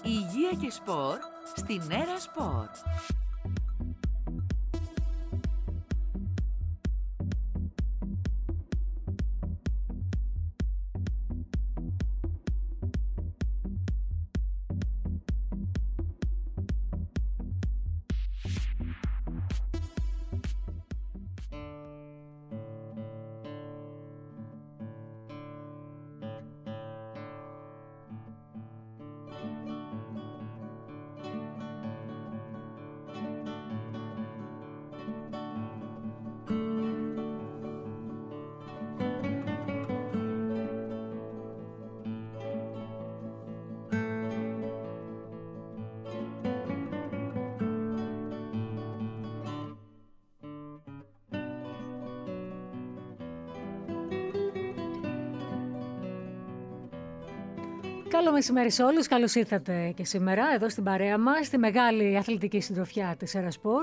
Υγεία και σπορ στην Έρα Σπορ. Καλό μεσημέρι σε όλους, καλώς ήρθατε και σήμερα εδώ στην παρέα μας, στη μεγάλη αθλητική συντροφιά της Έρα Σπορ.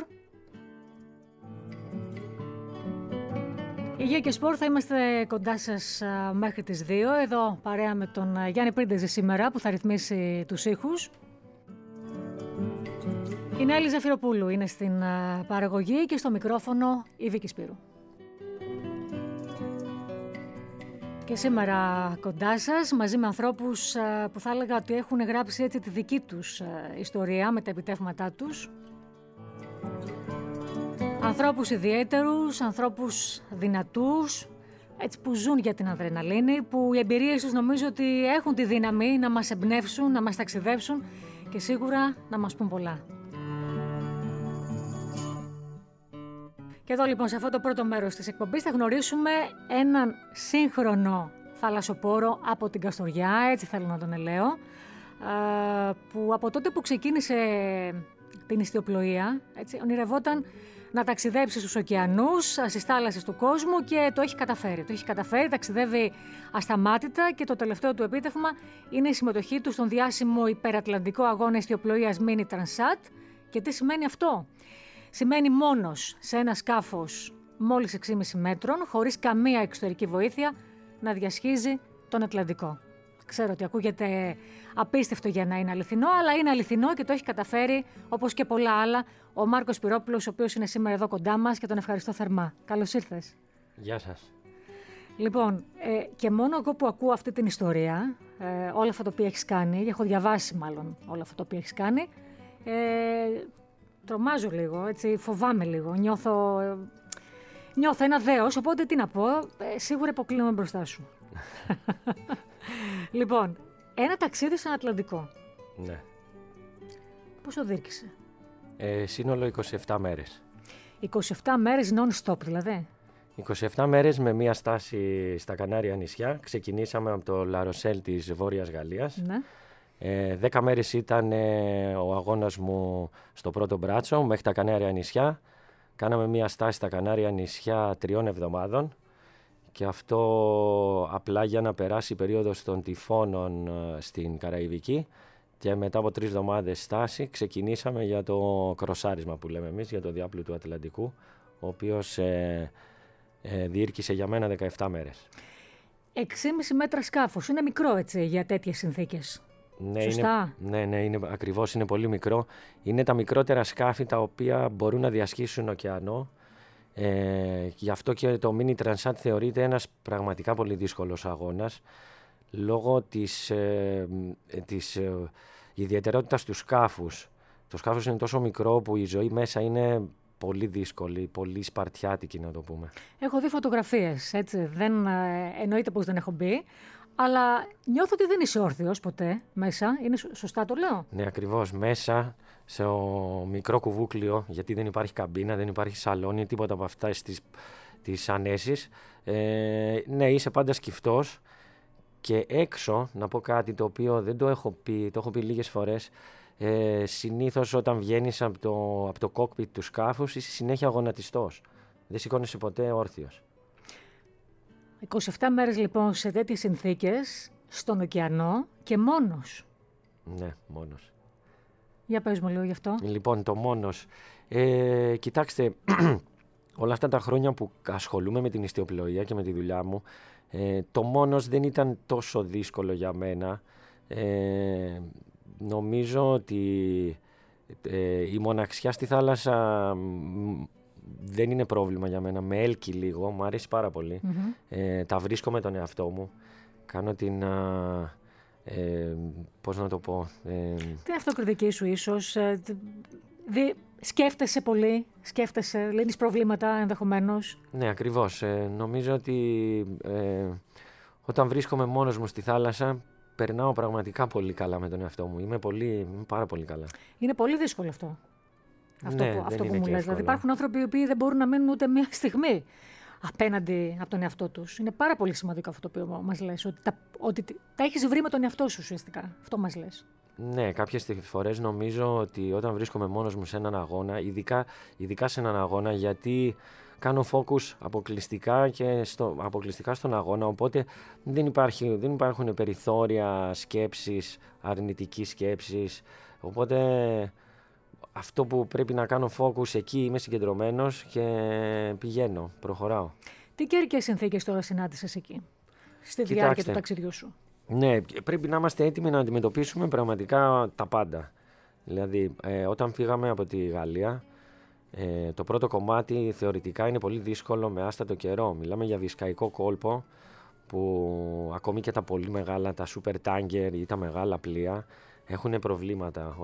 Υγεία και σπορ, θα είμαστε κοντά σας μέχρι τις 2, εδώ παρέα με τον Γιάννη Πρίντεζη σήμερα που θα ρυθμίσει τους ήχους. Η Νέλη Ζαφυροπούλου είναι στην παραγωγή και στο μικρόφωνο η Βίκη Σπύρου. Και σήμερα κοντά σας, μαζί με ανθρώπους που θα έλεγα ότι έχουν γράψει έτσι τη δική τους ιστορία με τα επιτεύγματά τους. Ανθρώπους ιδιαίτερους, ανθρώπους δυνατούς, έτσι που ζουν για την αδρεναλίνη, που οι εμπειρίες τους νομίζω ότι έχουν τη δύναμη να μας εμπνεύσουν, να μας ταξιδέψουν και σίγουρα να μας πούν πολλά. Και εδώ λοιπόν σε αυτό το πρώτο μέρος της εκπομπής θα γνωρίσουμε έναν σύγχρονο θαλασσοπόρο από την Καστοριά, έτσι θέλω να τον ελέω, που από τότε που ξεκίνησε την ιστιοπλοεία, έτσι, ονειρευόταν να ταξιδέψει στους ωκεανούς, στις θάλασσες του κόσμου και το έχει καταφέρει. Το έχει καταφέρει, ταξιδεύει ασταμάτητα και το τελευταίο του επίτευγμα είναι η συμμετοχή του στον διάσημο υπερατλαντικό αγώνα ιστιοπλοείας Mini Transat. Και τι σημαίνει αυτό? Σημαίνει μόνος σε ένα σκάφος μόλις 6,5 μέτρων, χωρίς καμία εξωτερική βοήθεια, να διασχίζει τον Ατλαντικό. Ξέρω ότι ακούγεται απίστευτο για να είναι αληθινό, αλλά είναι αληθινό και το έχει καταφέρει, όπως και πολλά άλλα, ο Μάρκος Σπυρόπουλος, ο οποίος είναι σήμερα εδώ κοντά μας και τον ευχαριστώ θερμά. Καλώς ήρθες. Γεια σας. Λοιπόν, και μόνο εγώ που ακούω αυτή την ιστορία, όλα αυτά τα οποία έχεις κάνει, έχω διαβάσει μάλλον όλα αυτά τα οποία έχεις κάνει, τρομάζω λίγο, έτσι, φοβάμαι λίγο, νιώθω ένα δέος, οπότε τι να πω, σίγουρα υποκλίνομαι μπροστά σου. Λοιπόν, ένα ταξίδι στον Ατλαντικό. Ναι. Πόσο δίρκησε? Σύνολο 27 μέρες. 27 μέρες non-stop δηλαδή. 27 μέρες με μία στάση στα Κανάρια νησιά. Ξεκινήσαμε από το Λαροσέλ της Βόρειας Γαλλίας. Ναι. 10 μέρες ήταν ο αγώνας μου στο πρώτο μπράτσο μέχρι τα Κανάρια νησιά. Κάναμε μία στάση στα Κανάρια νησιά 3 εβδομάδων και αυτό απλά για να περάσει η περίοδος των τυφώνων στην Καραϊβική και μετά από 3 εβδομάδες στάση ξεκινήσαμε για το κροσάρισμα που λέμε εμείς, για το διάπλου του Ατλαντικού, ο οποίος διήρκησε για μένα 17 μέρες. 6,5 μέτρα σκάφος, είναι μικρό έτσι για τέτοιες συνθήκες. Ναι, σωστά. Είναι ακριβώς, είναι πολύ μικρό. Είναι τα μικρότερα σκάφη τα οποία μπορούν να διασχίσουν ωκεανό. Γι' αυτό και το Mini Transat θεωρείται ένας πραγματικά πολύ δύσκολος αγώνας λόγω της ιδιαιτερότητας του σκάφους. Το σκάφος είναι τόσο μικρό που η ζωή μέσα είναι πολύ δύσκολη, πολύ σπαρτιάτικη να το πούμε. Έχω δει φωτογραφίες, έτσι, εννοείται πως δεν έχω μπει. Αλλά νιώθω ότι δεν είσαι όρθιος ποτέ μέσα. Είναι σωστά το λέω? Ναι, ακριβώς. Μέσα στο μικρό κουβούκλιο, γιατί δεν υπάρχει καμπίνα, δεν υπάρχει σαλόνι, τίποτα από αυτά τις ανέσεις. Ναι, είσαι πάντα σκυφτός. Και έξω, να πω κάτι το οποίο δεν το έχω πει, το έχω πει λίγες φορές. Συνήθως όταν βγαίνεις από το κόκπιτ του σκάφους είσαι συνέχεια γονατιστός. Δεν σηκώνεσαι ποτέ όρθιος. 27 μέρες λοιπόν σε τέτοιες συνθήκες, στον ωκεανό και μόνος. Ναι, μόνος. Για πες μου λίγο γι' αυτό. Λοιπόν, το μόνος. Κοιτάξτε, όλα αυτά τα χρόνια που ασχολούμαι με την ιστιοπλοεία και με τη δουλειά μου, το μόνος δεν ήταν τόσο δύσκολο για μένα. νομίζω ότι η μοναξιά στη θάλασσα δεν είναι πρόβλημα για μένα. Με έλκει λίγο, μου αρέσει πάρα πολύ. Τα βρίσκω με τον εαυτό μου. Κάνω την... πώς να το πω... Την αυτοκριτική σου ίσως. Σκέφτεσαι πολύ, λύνεις προβλήματα ενδεχομένως. Ναι, ακριβώς. Νομίζω ότι όταν βρίσκομαι μόνος μου στη θάλασσα, περνάω πραγματικά πολύ καλά με τον εαυτό μου. Είμαι πάρα πολύ καλά. Είναι πολύ δύσκολο αυτό. Αυτό που μου λες. Δηλαδή υπάρχουν άνθρωποι οι οποίοι δεν μπορούν να μείνουν ούτε μία στιγμή απέναντι από τον εαυτό τους. Είναι πάρα πολύ σημαντικό αυτό το οποίο μας λες. Ότι τα έχεις βρει με τον εαυτό σου ουσιαστικά. Αυτό μας λες. Ναι, κάποιες φορές νομίζω ότι όταν βρίσκομαι μόνος μου σε έναν αγώνα, ειδικά σε έναν αγώνα, γιατί κάνω focus αποκλειστικά στον αγώνα, οπότε δεν υπάρχουν περιθώρια σκέψης, αρνητικής σκέψης, οπότε αυτό που πρέπει να κάνω focus εκεί, είμαι συγκεντρωμένος και πηγαίνω, προχωράω. Τι καιρικές συνθήκες τώρα συνάντησες εκεί, στη διάρκεια του ταξιδιού σου? Ναι, πρέπει να είμαστε έτοιμοι να αντιμετωπίσουμε πραγματικά τα πάντα. Δηλαδή, όταν φύγαμε από τη Γαλλία, το πρώτο κομμάτι θεωρητικά είναι πολύ δύσκολο με άστατο καιρό. Μιλάμε για Βυσκαϊκό κόλπο, που ακόμη και τα πολύ μεγάλα, τα super tanker ή τα μεγάλα πλοία, έχουν προβλήματα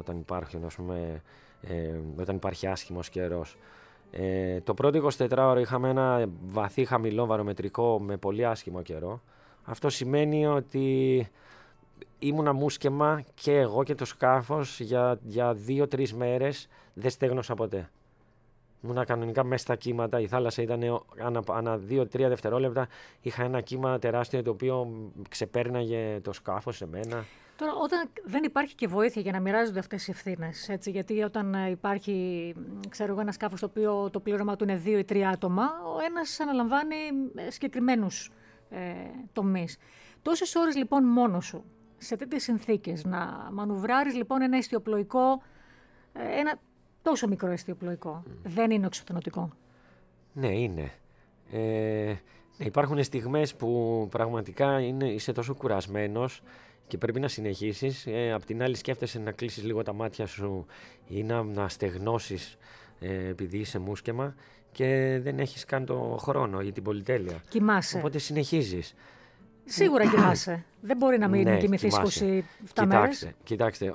όταν υπάρχει άσχημος καιρός. Το πρώτο 24ωρο είχαμε ένα βαθύ χαμηλό βαρομετρικό με πολύ άσχημο καιρό. Αυτό σημαίνει ότι ήμουνα μουσκεμα και εγώ και το σκάφος για 2-3 μέρες, δεν στέγνωσα ποτέ. Ήμουνα κανονικά μέσα στα κύματα, η θάλασσα ήταν ανά 2-3 δευτερόλεπτα, είχα ένα κύμα τεράστιο το οποίο ξεπέρναγε το σκάφος σε μένα. Τώρα, όταν δεν υπάρχει και βοήθεια για να μοιράζονται αυτές οι ευθύνες, γιατί όταν υπάρχει, ένα σκάφος το οποίο το πλήρωμα του είναι 2 ή 3 άτομα, ο ένας αναλαμβάνει συγκεκριμένους τομείς. Τόσες ώρες λοιπόν μόνος σου, σε τέτοιες συνθήκες, να μανουβράρεις λοιπόν ένα ιστιοπλοϊκό, ένα τόσο μικρό ιστιοπλοϊκό, δεν είναι οξυθανωτικό? Ναι, είναι. Υπάρχουν στιγμές που πραγματικά είσαι τόσο κουρασμένος και πρέπει να συνεχίσεις. Απ' την άλλη σκέφτεσαι να κλείσεις λίγο τα μάτια σου ή να στεγνώσεις επειδή είσαι μουσκεμα και δεν έχεις καν το χρόνο ή την πολυτέλεια. Κοιμάσαι. Οπότε συνεχίζεις. Σίγουρα κοιμάσαι. Δεν μπορεί να μην κοιμηθείς 27 μέρες. Κοιτάξτε,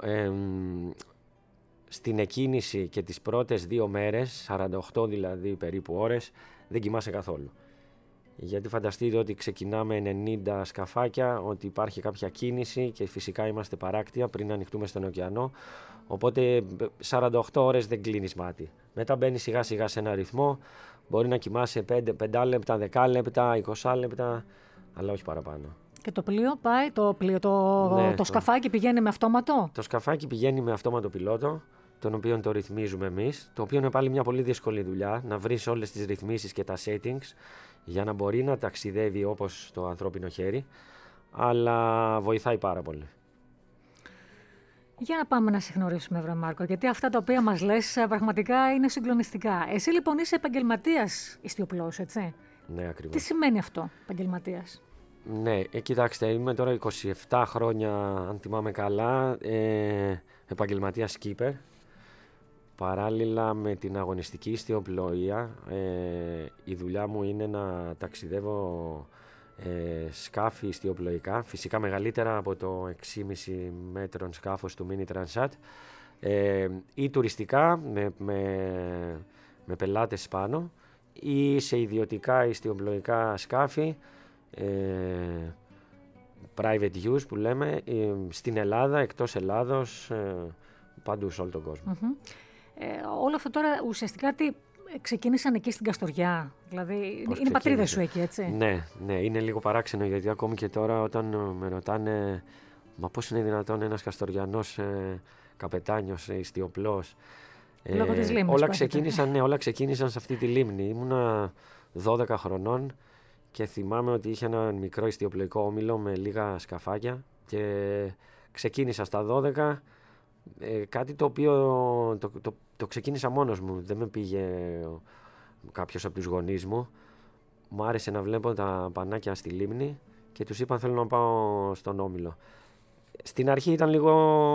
στην εκκίνηση και τις πρώτες 2 μέρες, 48 δηλαδή περίπου ώρες, δεν κοιμάσαι καθόλου. Γιατί φανταστείτε ότι ξεκινάμε 90 σκαφάκια, ότι υπάρχει κάποια κίνηση και φυσικά είμαστε παράκτια πριν ανοιχτούμε στον ωκεανό. Οπότε 48 ώρες δεν κλείνεις μάτι. Μετά μπαίνεις σιγά σιγά σε ένα ρυθμό, μπορεί να κοιμάσαι 5 λεπτά, 10 λεπτά, 20 λεπτά, αλλά όχι παραπάνω. Και το πλοίο πάει, το σκαφάκι πηγαίνει με αυτόματο? Το σκαφάκι πηγαίνει με αυτόματο πιλότο, τον οποίο το ρυθμίζουμε εμείς, το οποίο είναι πάλι μια πολύ δύσκολη δουλειά, να βρεις όλες τις ρυθμίσεις και τα settings για να μπορεί να ταξιδεύει όπως το ανθρώπινο χέρι, αλλά βοηθάει πάρα πολύ. Για να πάμε να σε γνωρίσουμε, βρε Μάρκο, γιατί αυτά τα οποία μας λες πραγματικά είναι συγκλονιστικά. Εσύ λοιπόν είσαι επαγγελματίας ιστιοπλός, έτσι? Ναι, ακριβώς. Τι σημαίνει αυτό, επαγγελματίας? Ναι, κοιτάξτε, είμαι τώρα 27 χρόνια, αν θυμάμαι καλά, επαγγελματίας skipper. Παράλληλα με την αγωνιστική ιστιοπλοεία, η δουλειά μου είναι να ταξιδεύω σκάφη ιστιοπλοϊκά, φυσικά μεγαλύτερα από το 6,5 μέτρων σκάφος του Mini Transat, ή τουριστικά με πελάτες πάνω, ή σε ιδιωτικά ιστιοπλοϊκά σκάφη, private use που λέμε, στην Ελλάδα, εκτός Ελλάδος, παντού σε όλο τον κόσμο. Όλο αυτό τώρα ουσιαστικά ξεκίνησαν εκεί στην Καστοριά, δηλαδή είναι πατρίδα σου εκεί, έτσι? Ναι, είναι λίγο παράξενο γιατί ακόμη και τώρα όταν με ρωτάνε μα πώς είναι δυνατόν ένας Καστοριανός καπετάνιος, ιστιοπλός, λόγω της λίμνης όλα ξεκίνησαν σε αυτή τη λίμνη. Ήμουνα 12 χρονών και θυμάμαι ότι είχε ένα μικρό ιστιοπλοϊκό όμιλο με λίγα σκαφάκια και ξεκίνησα στα 12, κάτι το οποίο το ξεκίνησα μόνος μου, δεν με πήγε κάποιος από τους γονείς μου. Μου άρεσε να βλέπω τα πανάκια στη λίμνη και τους είπα θέλω να πάω στον όμιλο. Στην αρχή ήταν λίγο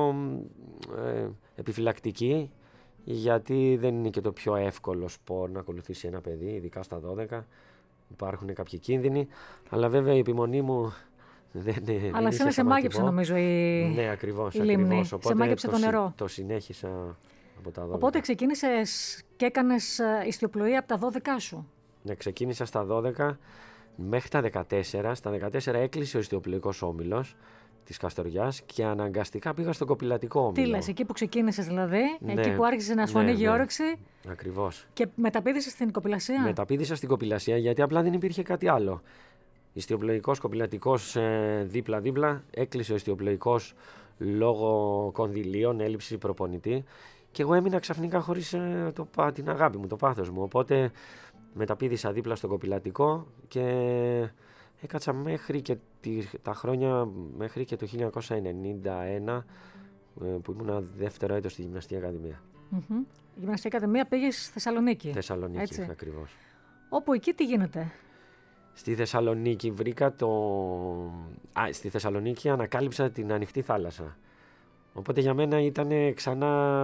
επιφυλακτική, γιατί δεν είναι και το πιο εύκολο σπορ να ακολουθήσει ένα παιδί, ειδικά στα 12. Υπάρχουν κάποιοι κίνδυνοι, αλλά βέβαια η επιμονή μου δεν είναι. Αλλά εσένα σε μάγεψε νομίζω Ναι, ακριβώς. Σε μάγεψε το νερό. Το συνέχισα από τα 12. Οπότε ξεκίνησες και έκανες ιστιοπλοεία από τα 12 σου. Ναι, ξεκίνησα στα 12 μέχρι τα 14. Στα 14 έκλεισε ο ιστιοπλοϊκός όμιλος της Καστοριάς και αναγκαστικά πήγα στον κοπηλατικό όμιλο. Τι λες, εκεί που ξεκίνησες δηλαδή, εκεί που άρχισε να σου ανοίγει η όρεξη. Ακριβώς. Και μεταπήδησες στην κοπηλασία. Μεταπήδησα στην κοπηλασία γιατί απλά δεν υπήρχε κάτι άλλο. Ιστιοπλοϊκός, κοπηλατικός δίπλα-δίπλα. Έκλεισε ο ιστιοπλοϊκός λόγω κονδυλίων, έλλειψη προπονητή. Και εγώ έμεινα ξαφνικά χωρίς την αγάπη μου, το πάθος μου. Οπότε μεταπήδησα δίπλα στο κοπηλατικό και έκατσα μέχρι και τα χρόνια μέχρι και το 1991 που ήμουν δεύτερο έτος στη Γυμναστική Ακαδημία. Η Γυμναστική Ακαδημία πήγες στη Θεσσαλονίκη. Θεσσαλονίκη, ακριβώς. Όπου εκεί τι γίνεται? Στη Θεσσαλονίκη βρήκα στη Θεσσαλονίκη ανακάλυψα την ανοιχτή θάλασσα. Οπότε για μένα ήταν ξανά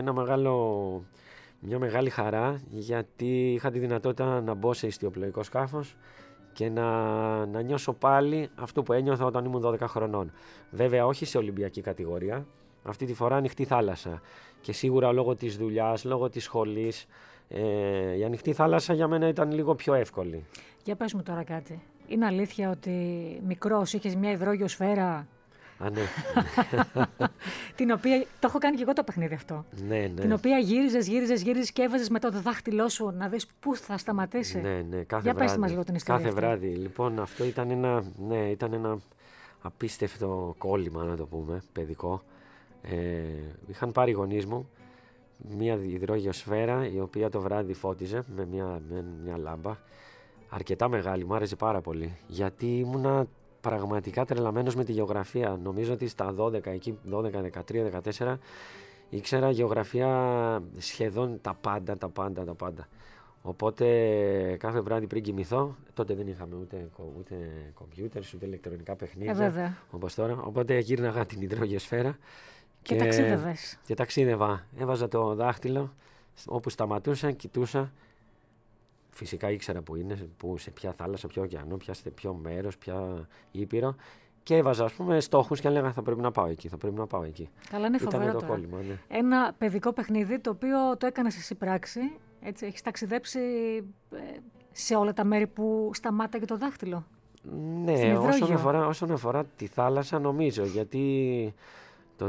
μια μεγάλη χαρά, γιατί είχα τη δυνατότητα να μπω σε ιστιοπλοϊκό σκάφος και να νιώσω πάλι αυτό που ένιωθα όταν ήμουν 12 χρονών. Βέβαια όχι σε ολυμπιακή κατηγορία, αυτή τη φορά ανοιχτή θάλασσα. Και σίγουρα λόγω της δουλειάς, λόγω της σχολής, η ανοιχτή θάλασσα για μένα ήταν λίγο πιο εύκολη. Για πες μου τώρα κάτι. Είναι αλήθεια ότι μικρός είχες μια υδρόγειο σφαίρα? Ναι. Την οποία. Το έχω κάνει και εγώ το παιχνίδι αυτό. Ναι. Την οποία γύριζες και έβαζες με το δάχτυλό σου να δεις πού θα σταματήσει. Ναι, κάθε Για βράδυ. πες μας λίγο την ιστορία. Κάθε βράδυ. Λοιπόν, αυτό ήταν ένα απίστευτο κόλλημα, να το πούμε, παιδικό. Είχαν πάρει οι γονείς μου μια υδρόγειο σφαίρα, η οποία το βράδυ φώτιζε με μια λάμπα. Αρκετά μεγάλη, μου άρεσε πάρα πολύ. Γιατί ήμουνα πραγματικά τρελαμένος με τη γεωγραφία. Νομίζω ότι στα 12, εκεί 12, 13, 14 ήξερα γεωγραφία σχεδόν τα πάντα. Οπότε κάθε βράδυ πριν κοιμηθώ, τότε δεν είχαμε ούτε κομπιούτερ, ούτε ηλεκτρονικά παιχνίδια όπως τώρα. Οπότε γύρναγα την υδρόγειο σφαίρα και ταξίδευα. Έβαζα το δάχτυλο όπου σταματούσα, κοιτούσα. Φυσικά ήξερα σε ποια θάλασσα, ποιο ωκεανό, σε ποιο μέρος, ποια ήπειρο. Και έβαζα, στόχους και έλεγα θα πρέπει να πάω εκεί. Καλά, είναι φοβερό τώρα. Κόλλημα, ναι. Ένα παιδικό παιχνίδι το οποίο το έκανες εσύ πράξη. Έτσι, έχεις ταξιδέψει σε όλα τα μέρη που σταμάταγε το δάχτυλο. Ναι, όσον αφορά τη θάλασσα νομίζω, γιατί το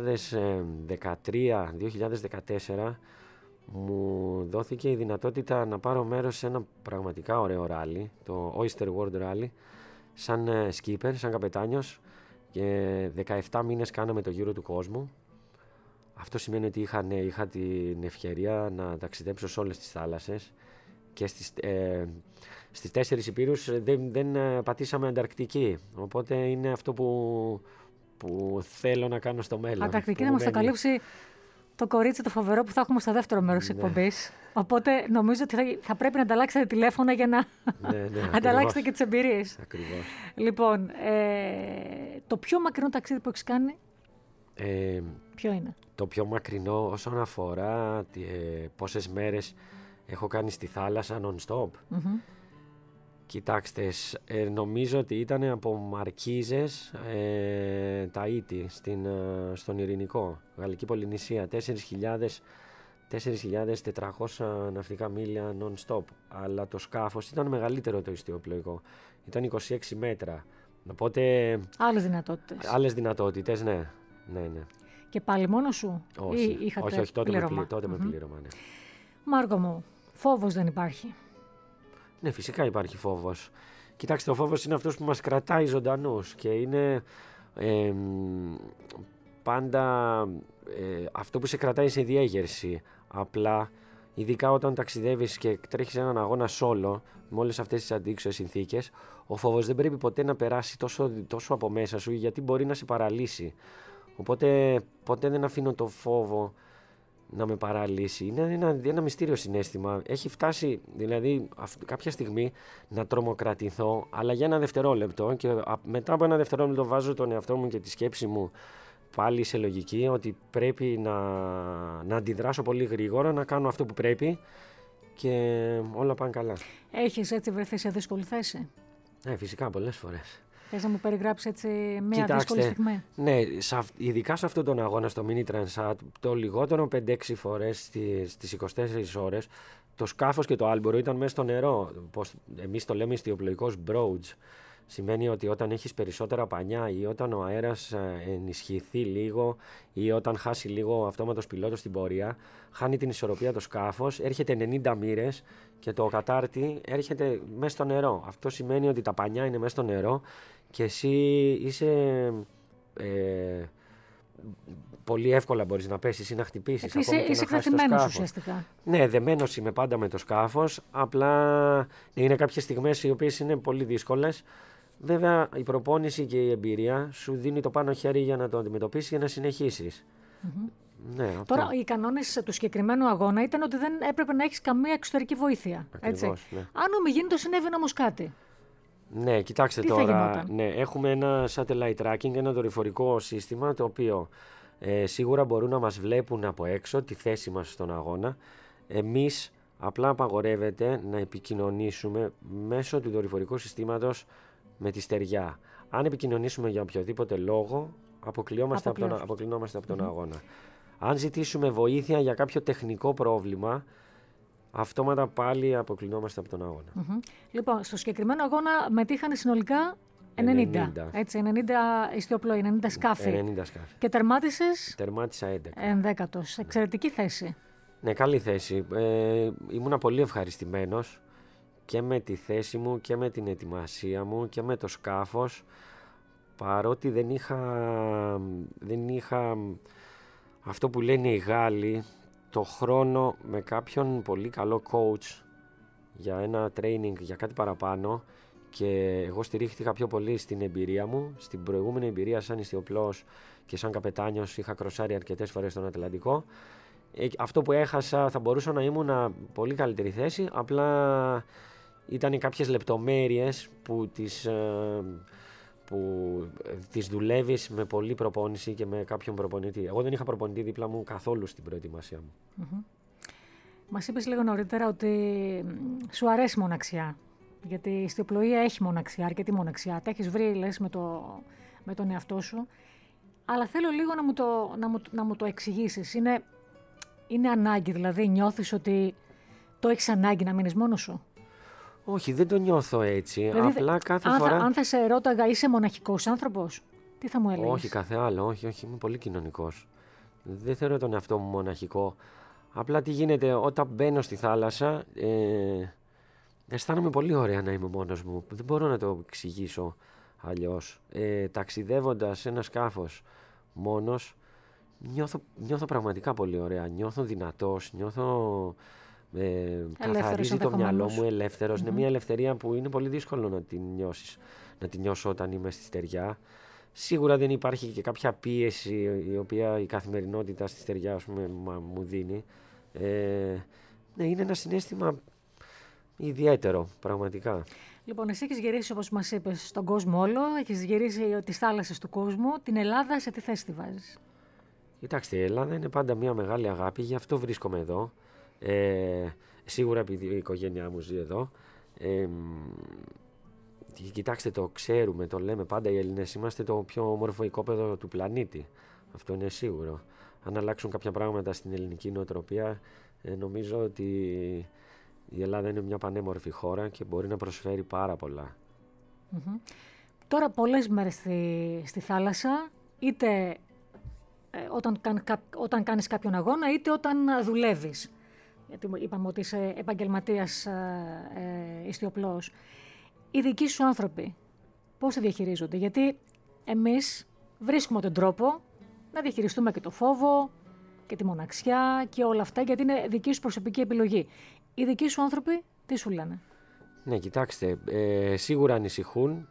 2013-2014 μου δόθηκε η δυνατότητα να πάρω μέρος σε ένα πραγματικά ωραίο ράλι, το Oyster World Rally, σαν skipper, σαν καπετάνιος, και 17 μήνες κάναμε το γύρο του κόσμου. Αυτό σημαίνει ότι είχα την ευκαιρία να ταξιδέψω σε όλες τις θάλασσες και στις 4 υπήρους δεν πατήσαμε Ανταρκτική, οπότε είναι αυτό που θέλω να κάνω στο μέλλον. Ανταρκτική να μας το καλύψει το κορίτσι το φοβερό που θα έχουμε στο δεύτερο μέρος της εκπομπής. Οπότε νομίζω ότι θα πρέπει να ανταλλάξετε τηλέφωνα για να ανταλλάξετε και τις εμπειρίες. Ακριβώς. Λοιπόν, το πιο μακρινό ταξίδι που έχεις κάνει, ποιο είναι? Το πιο μακρινό όσον αφορά πόσες μέρες έχω κάνει στη θάλασσα non-stop. Κοιτάξτε, νομίζω ότι ήταν από Μαρκίζες, Ταΐτι, στον Ειρηνικό, Γαλλική Πολυνησία, 4.400 ναυτικά μίλια non-stop. Αλλά το σκάφος ήταν μεγαλύτερο το ιστιοπλοϊκό, ήταν 26 μέτρα. Οπότε άλλες δυνατότητες, ναι. Και πάλι μόνο σου? Όχι, τότε με πλήρωμα. Ναι. Μάρκο μου, φόβος δεν υπάρχει? Ναι, φυσικά υπάρχει φόβος. Κοιτάξτε, ο φόβος είναι αυτός που μας κρατάει ζωντανούς και είναι πάντα αυτό που σε κρατάει σε διέγερση. Απλά, ειδικά όταν ταξιδεύεις και τρέχεις έναν αγώνα solo, με όλες αυτές τις αντίξωες συνθήκες, ο φόβος δεν πρέπει ποτέ να περάσει τόσο από μέσα σου, γιατί μπορεί να σε παραλύσει. Οπότε ποτέ δεν αφήνω το φόβο να με παραλύσει. Είναι ένα μυστήριο συναίσθημα. Έχει φτάσει δηλαδή κάποια στιγμή να τρομοκρατηθώ, αλλά για ένα δευτερόλεπτο, και μετά από ένα δευτερόλεπτο βάζω τον εαυτό μου και τη σκέψη μου πάλι σε λογική, ότι πρέπει να αντιδράσω πολύ γρήγορα, να κάνω αυτό που πρέπει και όλα πάνε καλά. Έχεις έτσι βρεθεί σε δύσκολη θέση? Φυσικά, πολλές φορές. Θες να μου περιγράψεις έτσι μια δύσκολη στιγμή? Ναι, ειδικά σε αυτόν τον αγώνα στο Mini Transat, το λιγότερο 5-6 φορές στις 24 ώρες, το σκάφος και το άλμπορο ήταν μέσα στο νερό. Εμείς το λέμε ιστιοπλοϊκός broach. Σημαίνει ότι όταν έχεις περισσότερα πανιά ή όταν ο αέρας ενισχυθεί λίγο ή όταν χάσει λίγο ο αυτόματος πιλότος στην πορεία, χάνει την ισορροπία το σκάφος, έρχεται 90 μοίρες και το κατάρτι έρχεται μέσα στο νερό. Αυτό σημαίνει ότι τα πανιά είναι μέσα στο νερό και εσύ είσαι... πολύ εύκολα μπορείς να πέσεις ή να χτυπήσεις. Είσαι εκτεθειμένος ουσιαστικά. Ναι, δεμένος είμαι πάντα με το σκάφος. Απλά είναι κάποιες στιγμές οι οποίες είναι πολύ δύσκολες. Βέβαια, η προπόνηση και η εμπειρία σου δίνει το πάνω χέρι για να το αντιμετωπίσεις και να συνεχίσεις. Mm-hmm. Ναι, τώρα, οι κανόνες του συγκεκριμένου αγώνα ήταν ότι δεν έπρεπε να έχεις καμία εξωτερική βοήθεια. Ακριβώς, έτσι. Ναι. Αν ομιγίνητο συνέβαινε όμως κάτι. Ναι, κοιτάξτε τώρα. Ναι, έχουμε ένα satellite tracking, ένα δορυφορικό σύστημα, το οποίο σίγουρα μπορούν να μας βλέπουν από έξω τη θέση μας στον αγώνα. Εμείς απλά απαγορεύεται να επικοινωνήσουμε μέσω του δορυφορικού συστήματος με τη στεριά. Αν επικοινωνήσουμε για οποιοδήποτε λόγο, αποκλειόμαστε από τον αγώνα. Αν ζητήσουμε βοήθεια για κάποιο τεχνικό πρόβλημα, αυτόματα πάλι αποκλεινόμαστε από τον αγώνα. Λοιπόν, στο συγκεκριμένο αγώνα μετήχαν συνολικά 90. Έτσι, 90 ιστιοπλοϊ, 90 σκάφη. 90 σκάφη. Και τερμάτισες? Τερμάτισα 11. 11. Εξαιρετική θέση. Ναι, καλή θέση. Ήμουνα πολύ ευχαριστημένος και με τη θέση μου και με την ετοιμασία μου και με το σκάφος, παρότι δεν είχα αυτό που λένε οι Γάλλοι, το χρόνο με κάποιον πολύ καλό coach για ένα training, για κάτι παραπάνω, και εγώ στηρίχθηκα πιο πολύ στην εμπειρία μου. Στην προηγούμενη εμπειρία σαν ιστιοπλός και σαν καπετάνιος είχα κροσάρει αρκετές φορές στον Ατλαντικό. Αυτό που έχασα θα μπορούσα να ήμουν πολύ καλύτερη θέση, απλά ήταν κάποιες λεπτομέρειες που τις δουλεύεις με πολλή προπόνηση και με κάποιον προπονητή. Εγώ δεν είχα προπονητή δίπλα μου καθόλου στην προετοιμασία μου. Μας είπες λίγο νωρίτερα ότι σου αρέσει η μοναξιά. Γιατί η ιστιοπλοεία έχει μοναξιά, αρκετή μοναξιά. Τα έχεις βρει, λες, με τον εαυτό σου. Αλλά θέλω λίγο να μου το εξηγήσεις. Είναι ανάγκη, δηλαδή νιώθεις ότι το έχεις ανάγκη να μείνεις μόνος σου? Όχι, δεν το νιώθω έτσι. Δηλαδή, απλά κάθε φορά... Αν θα σε ρώταγα, είσαι μοναχικός άνθρωπος, τι θα μου έλεγες? Όχι, κάθε άλλο. Όχι, είμαι πολύ κοινωνικός. Δεν θεωρώ τον εαυτό μου μοναχικό. Απλά τι γίνεται, όταν μπαίνω στη θάλασσα, αισθάνομαι πολύ ωραία να είμαι μόνος μου. Δεν μπορώ να το εξηγήσω αλλιώς. Ταξιδεύοντας σε ένα σκάφος μόνος, νιώθω πραγματικά πολύ ωραία. Νιώθω δυνατός, νιώθω... καθαρίζει το μυαλό μου, ελεύθερος. Είναι μια ελευθερία που είναι πολύ δύσκολο να την νιώσω όταν είμαι στη στεριά. Σίγουρα δεν υπάρχει και κάποια πίεση η οποία η καθημερινότητα στη στεριά, ας πούμε, μου δίνει. Ναι, είναι ένα συναίσθημα ιδιαίτερο, πραγματικά. Λοιπόν, εσύ έχεις γυρίσει, όπως μας είπες, στον κόσμο όλο, έχεις γυρίσει τις θάλασσες του κόσμου. Την Ελλάδα σε τι θέση τη βάζεις? Κοιτάξτε, η Ελλάδα είναι πάντα μια μεγάλη αγάπη, γι' αυτό βρίσκομαι εδώ. Σίγουρα επειδή η οικογένειά μου ζει εδώ. Κοιτάξτε, το ξέρουμε, το λέμε πάντα οι Έλληνες, είμαστε το πιο όμορφο οικόπεδο του πλανήτη. Αυτό είναι σίγουρο. Αν αλλάξουν κάποια πράγματα στην ελληνική νοοτροπία, νομίζω ότι η Ελλάδα είναι μια πανέμορφη χώρα και μπορεί να προσφέρει πάρα πολλά. Τώρα πολλές μέρες στη θάλασσα, είτε όταν κάνεις κάποιον αγώνα, είτε όταν δουλεύεις. Γιατί είπαμε ότι είσαι επαγγελματίας ιστιοπλός. Οι δικοί σου άνθρωποι, πώς θα διαχειρίζονται? Γιατί εμείς βρίσκουμε τον τρόπο να διαχειριστούμε και το φόβο και τη μοναξιά και όλα αυτά, γιατί είναι δική σου προσωπική επιλογή. Οι δικοί σου άνθρωποι τι σου λένε? Ναι, κοιτάξτε, σίγουρα ανησυχούν,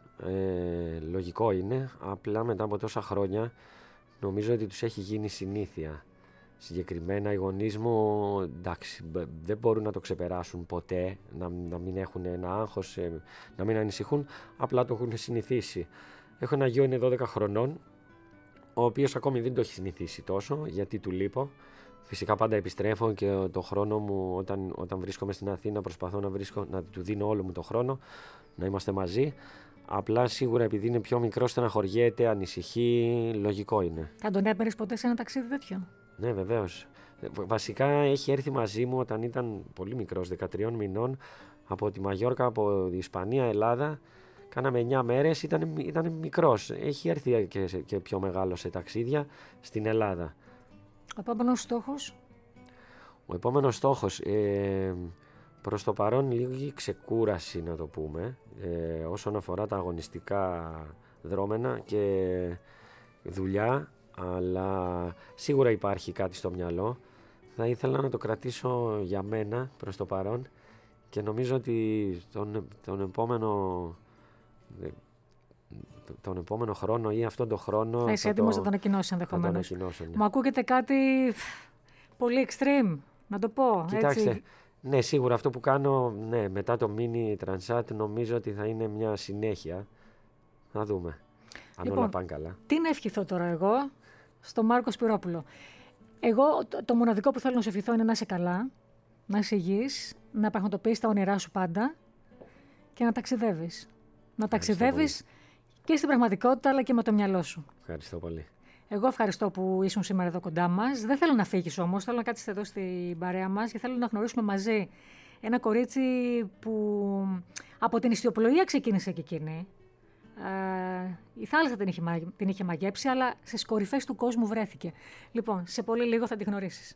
λογικό είναι, απλά μετά από τόσα χρόνια νομίζω ότι τους έχει γίνει συνήθεια. Συγκεκριμένα οι γονείς μου, εντάξει, δεν μπορούν να το ξεπεράσουν ποτέ, να μην έχουν ένα άγχος, να μην ανησυχούν, απλά το έχουν συνηθίσει. Έχω ένα γιο, είναι 12 χρονών, ο οποίος ακόμη δεν το έχει συνηθίσει τόσο, γιατί του λείπω. Φυσικά πάντα επιστρέφω και το χρόνο μου όταν βρίσκομαι στην Αθήνα προσπαθώ να του δίνω όλο μου το χρόνο, να είμαστε μαζί. Απλά σίγουρα επειδή είναι πιο μικρό, στεναχωριέται, ανησυχεί, λογικό είναι. Θα τον έπαιρνες ποτέ σε ένα ταξίδι τέτοιο? Ναι, βεβαίως. Βασικά έχει έρθει μαζί μου όταν ήταν πολύ μικρός, 13 μηνών, από τη Μαγιόρκα, από τη Ισπανία, Ελλάδα. Κάναμε 9 μέρες, ήταν μικρός. Έχει έρθει και πιο μεγάλο σε ταξίδια στην Ελλάδα. Ο επόμενος στόχος? Ο επόμενος στόχος, προς το παρόν λίγη ξεκούραση να το πούμε, όσον αφορά τα αγωνιστικά δρόμενα και δουλειά, αλλά σίγουρα υπάρχει κάτι στο μυαλό. Θα ήθελα να το κρατήσω για μένα προς το παρόν και νομίζω ότι τον επόμενο χρόνο ή αυτόν τον χρόνο θα είσαι έτοιμος να τον ανακοινώσεις ενδεχομένως. Ναι. Μου ακούγεται κάτι πολύ extreme, να το πω. Κοιτάξτε, έτσι. Ναι, σίγουρα αυτό που κάνω, ναι, μετά το mini Transat νομίζω ότι θα είναι μια συνέχεια. Θα δούμε αν Λοιπόν, όλα πάνε καλά. Τι να ευχηθώ τώρα εγώ στον Μάρκο Σπυρόπουλο? Εγώ το μοναδικό που θέλω να σου ευχηθώ είναι να είσαι καλά, να είσαι υγιής, να πραγματοποιείς τα όνειρά σου πάντα και να ταξιδεύεις. Να ταξιδεύεις και στην πραγματικότητα αλλά και με το μυαλό σου. Ευχαριστώ πολύ. Εγώ ευχαριστώ που ήσουν σήμερα εδώ κοντά μας. Δεν θέλω να φύγεις όμως, θέλω να κάτσεις εδώ στην παρέα μας και θέλω να γνωρίσουμε μαζί ένα κορίτσι που από την ιστιοπλοεία ξεκίνησε και εκείνη. Η θάλασσα την είχε μαγέψει, αλλά στις κορυφές του κόσμου βρέθηκε. Λοιπόν, σε πολύ λίγο θα τη γνωρίσεις.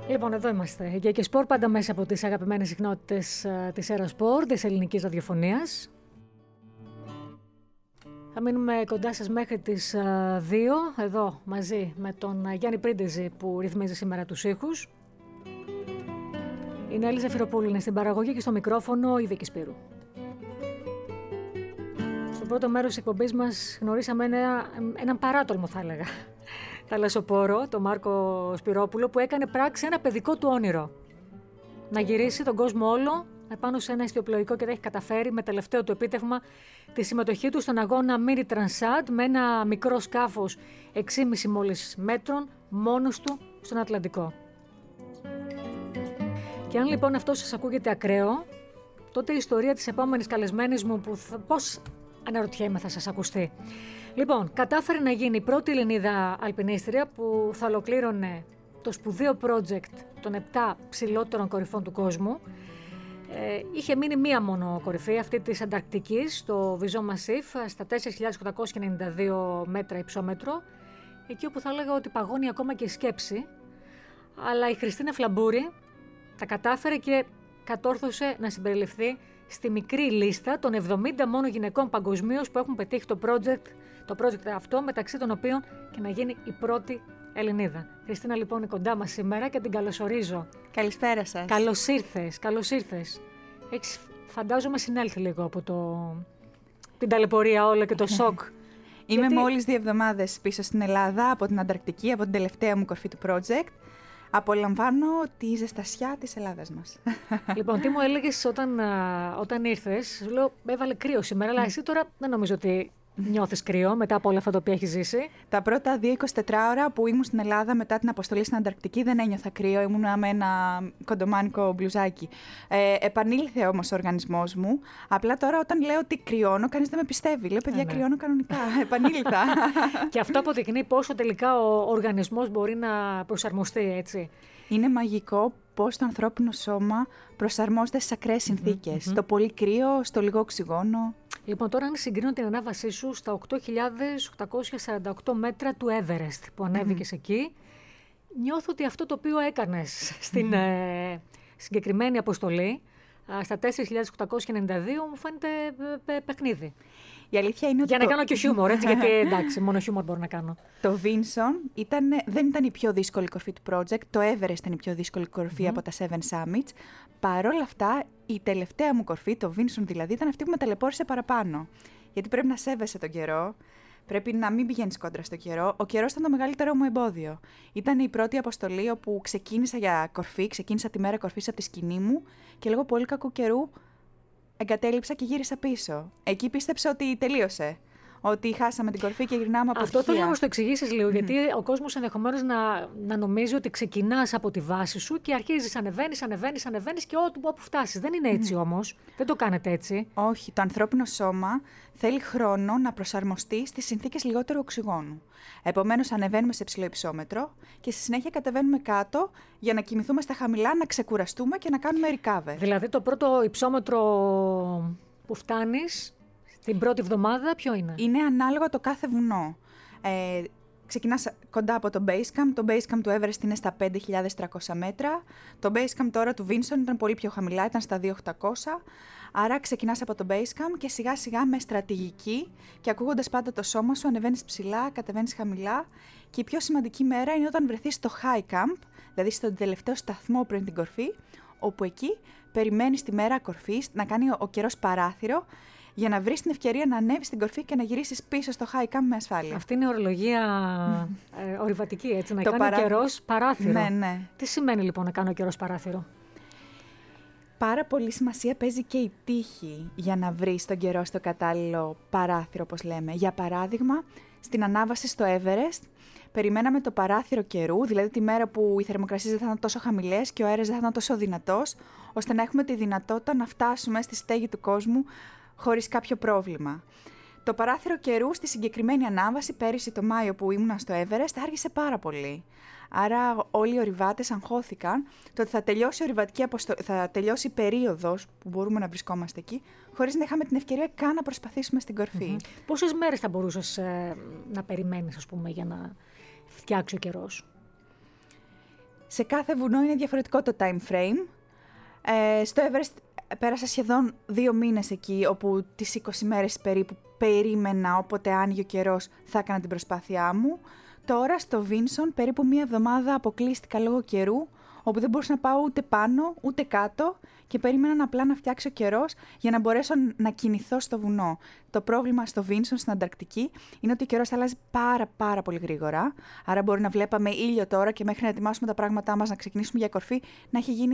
Λοιπόν, εδώ είμαστε. Γεια και Σπορ, πάντα μέσα από τις αγαπημένες συχνότητες της Έρα Σπορ, της ελληνικής ραδιοφωνίας. Θα μείνουμε κοντά σας μέχρι τις 2, εδώ μαζί με τον Γιάννη Πρίντεζη που ρυθμίζει σήμερα τους ήχους. Η Νέλη Ζεφυροπούλου είναι στην παραγωγή και στο μικρόφωνο η Βίκη Σπύρου. Στο πρώτο μέρος της εκπομπής μας γνωρίσαμε έναν παράτολμο, θα έλεγα, θαλασσοπόρο, τον Μάρκο Σπυρόπουλο, που έκανε πράξη ένα παιδικό του όνειρο. Να γυρίσει τον κόσμο όλο επάνω σε ένα ιστιοπλοϊκό και τα έχει καταφέρει με τελευταίο του επίτευγμα τη συμμετοχή του στον αγώνα Mini Transat με ένα μικρό σκάφος 6,5 μόλις μέτρων μόνος του στον Ατλαντικό. Και αν λοιπόν αυτό σας ακούγεται ακραίο, τότε η ιστορία της επόμενης καλεσμένης μου πώς αναρωτιέμαι θα σας ακουστεί. Λοιπόν, κατάφερε να γίνει η πρώτη Ελληνίδα αλπινίστρια που θα ολοκλήρωνε το σπουδαίο project των 7 ψηλότερων κορυφών του κόσμου. Είχε μείνει μία μόνο κορυφή, αυτή της Ανταρκτικής, το Βυζό Μασίφ, στα 4.892 μέτρα υψόμετρο, εκεί όπου θα έλεγα ότι παγώνει ακόμα και η σκέψη. Αλλά η Χριστίνα Φλαμπούρη τα κατάφερε και κατόρθωσε να συμπεριληφθεί στη μικρή λίστα των 70 μόνο γυναικών παγκοσμίως που έχουν πετύχει το project αυτό, μεταξύ των οποίων και να γίνει η πρώτη Ελληνίδα. Χριστίνα λοιπόν είναι κοντά μας σήμερα και την καλωσορίζω. Καλησπέρα σας. Καλώς ήρθες. Έχεις, φαντάζομαι, συνέλθει λίγο από την ταλαιπωρία όλα και το σοκ. Είμαι μόλις 2 εβδομάδες πίσω στην Ελλάδα, από την Ανταρκτική, από την τελευταία μου κορφή του project. Απολαμβάνω τη ζεστασιά της Ελλάδας μας. Λοιπόν, τι μου έλεγες όταν ήρθες, σου λέω έβαλε κρύο σήμερα, αλλά εσύ τώρα δεν νομίζω ότι νιώθεις κρύο μετά από όλα αυτά τα οποία έχεις ζήσει. Τα πρώτα 2-24 ώρα που ήμουν στην Ελλάδα μετά την αποστολή στην Ανταρκτική δεν ένιωθα κρύο, ήμουν με ένα κοντομάνικο μπλουζάκι. Επανήλθε όμως ο οργανισμός μου. Απλά τώρα όταν λέω ότι κρυώνω, κανείς δεν με πιστεύει. Λέω παιδιά, κρυώνω κανονικά. Επανήλθα. Και αυτό αποδεικνύει πόσο τελικά ο οργανισμός μπορεί να προσαρμοστεί, έτσι. Είναι μαγικό πώς το ανθρώπινο σώμα προσαρμόζεται στις ακραίες συνθήκες. Το πολύ κρύο, στο λίγο οξυγόνο. Λοιπόν, τώρα αν συγκρίνω την ανάβασή σου στα 8.848 μέτρα του Everest που ανέβηκες εκεί, νιώθω ότι αυτό το οποίο έκανες στην συγκεκριμένη αποστολή, στα 4.892, μου φαίνεται παιχνίδι. Η αλήθεια είναι ότι για να κάνω και χιούμορ, έτσι, γιατί εντάξει, μόνο χιούμορ μπορώ να κάνω. Το Vinson δεν ήταν η πιο δύσκολη κορφή του project, το Everest ήταν η πιο δύσκολη κορφή από τα 7 Summits. Παρ' όλα αυτά, η τελευταία μου κορφή, το Vinson δηλαδή, ήταν αυτή που με ταλαιπώρησε παραπάνω. Γιατί πρέπει να σέβεσαι τον καιρό, πρέπει να μην πηγαίνεις κόντρα στο καιρό. Ο καιρός ήταν το μεγαλύτερο μου εμπόδιο. Ήταν η πρώτη αποστολή όπου ξεκίνησα για κορφή, ξεκίνησα τη μέρα κορφής από τη σκηνή μου και λόγω πολύ κακού καιρού εγκατέλειψα και γύρισα πίσω. Εκεί πίστεψα ότι τελείωσε. Ότι χάσαμε την κορφή και γυρνάμε από αυτό. Θέλω να μας το εξηγήσεις λίγο, γιατί ο κόσμος ενδεχομένως να νομίζει ότι ξεκινάς από τη βάση σου και αρχίζεις, ανεβαίνεις και όπου φτάσεις. Δεν είναι έτσι όμως. Δεν το κάνετε έτσι. Όχι. Το ανθρώπινο σώμα θέλει χρόνο να προσαρμοστεί στις συνθήκες λιγότερου οξυγόνου. Επομένως, ανεβαίνουμε σε ψηλό υψόμετρο και στη συνέχεια κατεβαίνουμε κάτω για να κοιμηθούμε στα χαμηλά, να ξεκουραστούμε και να κάνουμε recover. Δηλαδή, το πρώτο υψόμετρο που φτάνεις την πρώτη εβδομάδα, ποιο είναι? Είναι ανάλογα το κάθε βουνό. Ξεκινάς κοντά από το Basecamp. Το Basecamp του Everest είναι στα 5.300 μέτρα. Το Basecamp τώρα του Vinson ήταν πολύ πιο χαμηλά, ήταν στα 2.800. Άρα ξεκινάς από το Basecamp και σιγά σιγά με στρατηγική και ακούγοντας πάντα το σώμα σου, ανεβαίνεις ψηλά, κατεβαίνεις χαμηλά. Και η πιο σημαντική μέρα είναι όταν βρεθείς στο High Camp, δηλαδή στον τελευταίο σταθμό πριν την κορφή, όπου εκεί περιμένεις τη μέρα κορφής, να κάνει ο καιρός παράθυρο, για να βρεις την ευκαιρία να ανέβεις στην κορφή και να γυρίσεις πίσω στο high camp με ασφάλεια. Αυτή είναι ορολογία ορειβατική, έτσι, να κάνει ο καιρός παράθυρο. Ναι. Τι σημαίνει λοιπόν να κάνω ο καιρός παράθυρο? Πάρα πολύ σημασία παίζει και η τύχη για να βρεις τον καιρό στο κατάλληλο παράθυρο, όπως λέμε. Για παράδειγμα, στην ανάβαση στο Everest, περιμέναμε το παράθυρο καιρού, δηλαδή τη μέρα που οι θερμοκρασίες δεν θα ήταν τόσο χαμηλές και ο αέρας δεν θα ήταν τόσο δυνατός, ώστε να έχουμε τη δυνατότητα να φτάσουμε στη στέγη του κόσμου χωρίς κάποιο πρόβλημα. Το παράθυρο καιρού στη συγκεκριμένη ανάβαση, πέρυσι το Μάιο που ήμουνα στο Everest, άργησε πάρα πολύ. Άρα όλοι οι ορειβάτες αγχώθηκαν το ότι θα τελειώσει θα τελειώσει η περίοδος που μπορούμε να βρισκόμαστε εκεί, χωρίς να είχαμε την ευκαιρία καν να προσπαθήσουμε στην κορφή. Πόσες μέρες θα μπορούσες να περιμένεις, ας πούμε, για να φτιάξει ο καιρός? Σε κάθε βουνό είναι διαφορετικό το time frame. Στο Everest πέρασα σχεδόν 2 μήνες εκεί, όπου τις 20 μέρες περίπου περίμενα όποτε άνοιγε ο καιρός θα έκανα την προσπάθειά μου. Τώρα στο Vinson περίπου 1 εβδομάδα αποκλείστηκα λόγω καιρού, όπου δεν μπορούσα να πάω ούτε πάνω ούτε κάτω και περίμενα απλά να φτιάξει ο καιρός για να μπορέσω να κινηθώ στο βουνό. Το πρόβλημα στο Vinson, στην Ανταρκτική, είναι ότι ο καιρός αλλάζει πάρα πολύ γρήγορα. Άρα μπορεί να βλέπαμε ήλιο τώρα και μέχρι να ετοιμάσουμε τα πράγματά μας να ξεκινήσουμε για κορφή να έχει γίνει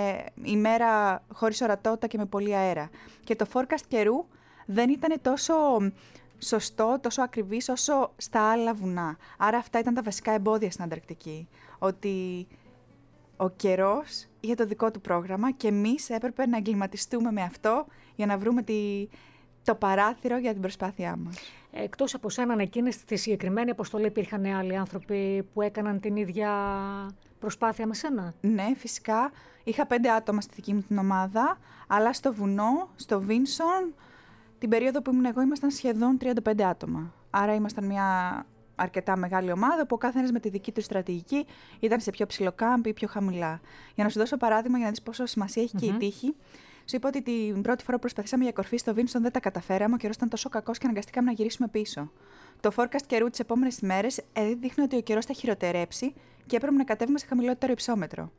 ημέρα χωρίς ορατότητα και με πολύ αέρα. Και το forecast καιρού δεν ήταν τόσο σωστό, τόσο ακριβής όσο στα άλλα βουνά. Άρα αυτά ήταν τα βασικά εμπόδια στην Ανταρκτική. Ότι ο καιρός είχε το δικό του πρόγραμμα και εμείς έπρεπε να εγκληματιστούμε με αυτό για να βρούμε το παράθυρο για την προσπάθειά μας. Εκτός από σένα, εκείνη στη συγκεκριμένη αποστολή υπήρχαν άλλοι άνθρωποι που έκαναν την ίδια προσπάθεια με σένα? Ναι, φυσικά. Είχα 5 άτομα στη δική μου την ομάδα, αλλά στο βουνό, στο Vinson, την περίοδο που ήμουν εγώ ήμασταν σχεδόν 35 άτομα. Άρα ήμασταν μια αρκετά μεγάλη ομάδα, που ο καθένας με τη δική του στρατηγική ήταν σε πιο ψηλό κάμπ ή πιο χαμηλά. Για να σου δώσω παράδειγμα, για να δεις πόσο σημασία έχει και η τύχη, σου είπα ότι την πρώτη φορά που προσπαθήσαμε για κορφή στο Vinson δεν τα καταφέραμε, ο καιρός ήταν τόσο κακός και αναγκαστήκαμε να γυρίσουμε πίσω. Το forecast καιρού τις επόμενες ημέρες έδειχνε ότι ο καιρός θα χειροτερέψει και έπρεπε να κατέβουμε σε χαμηλότερο υψόμετρο.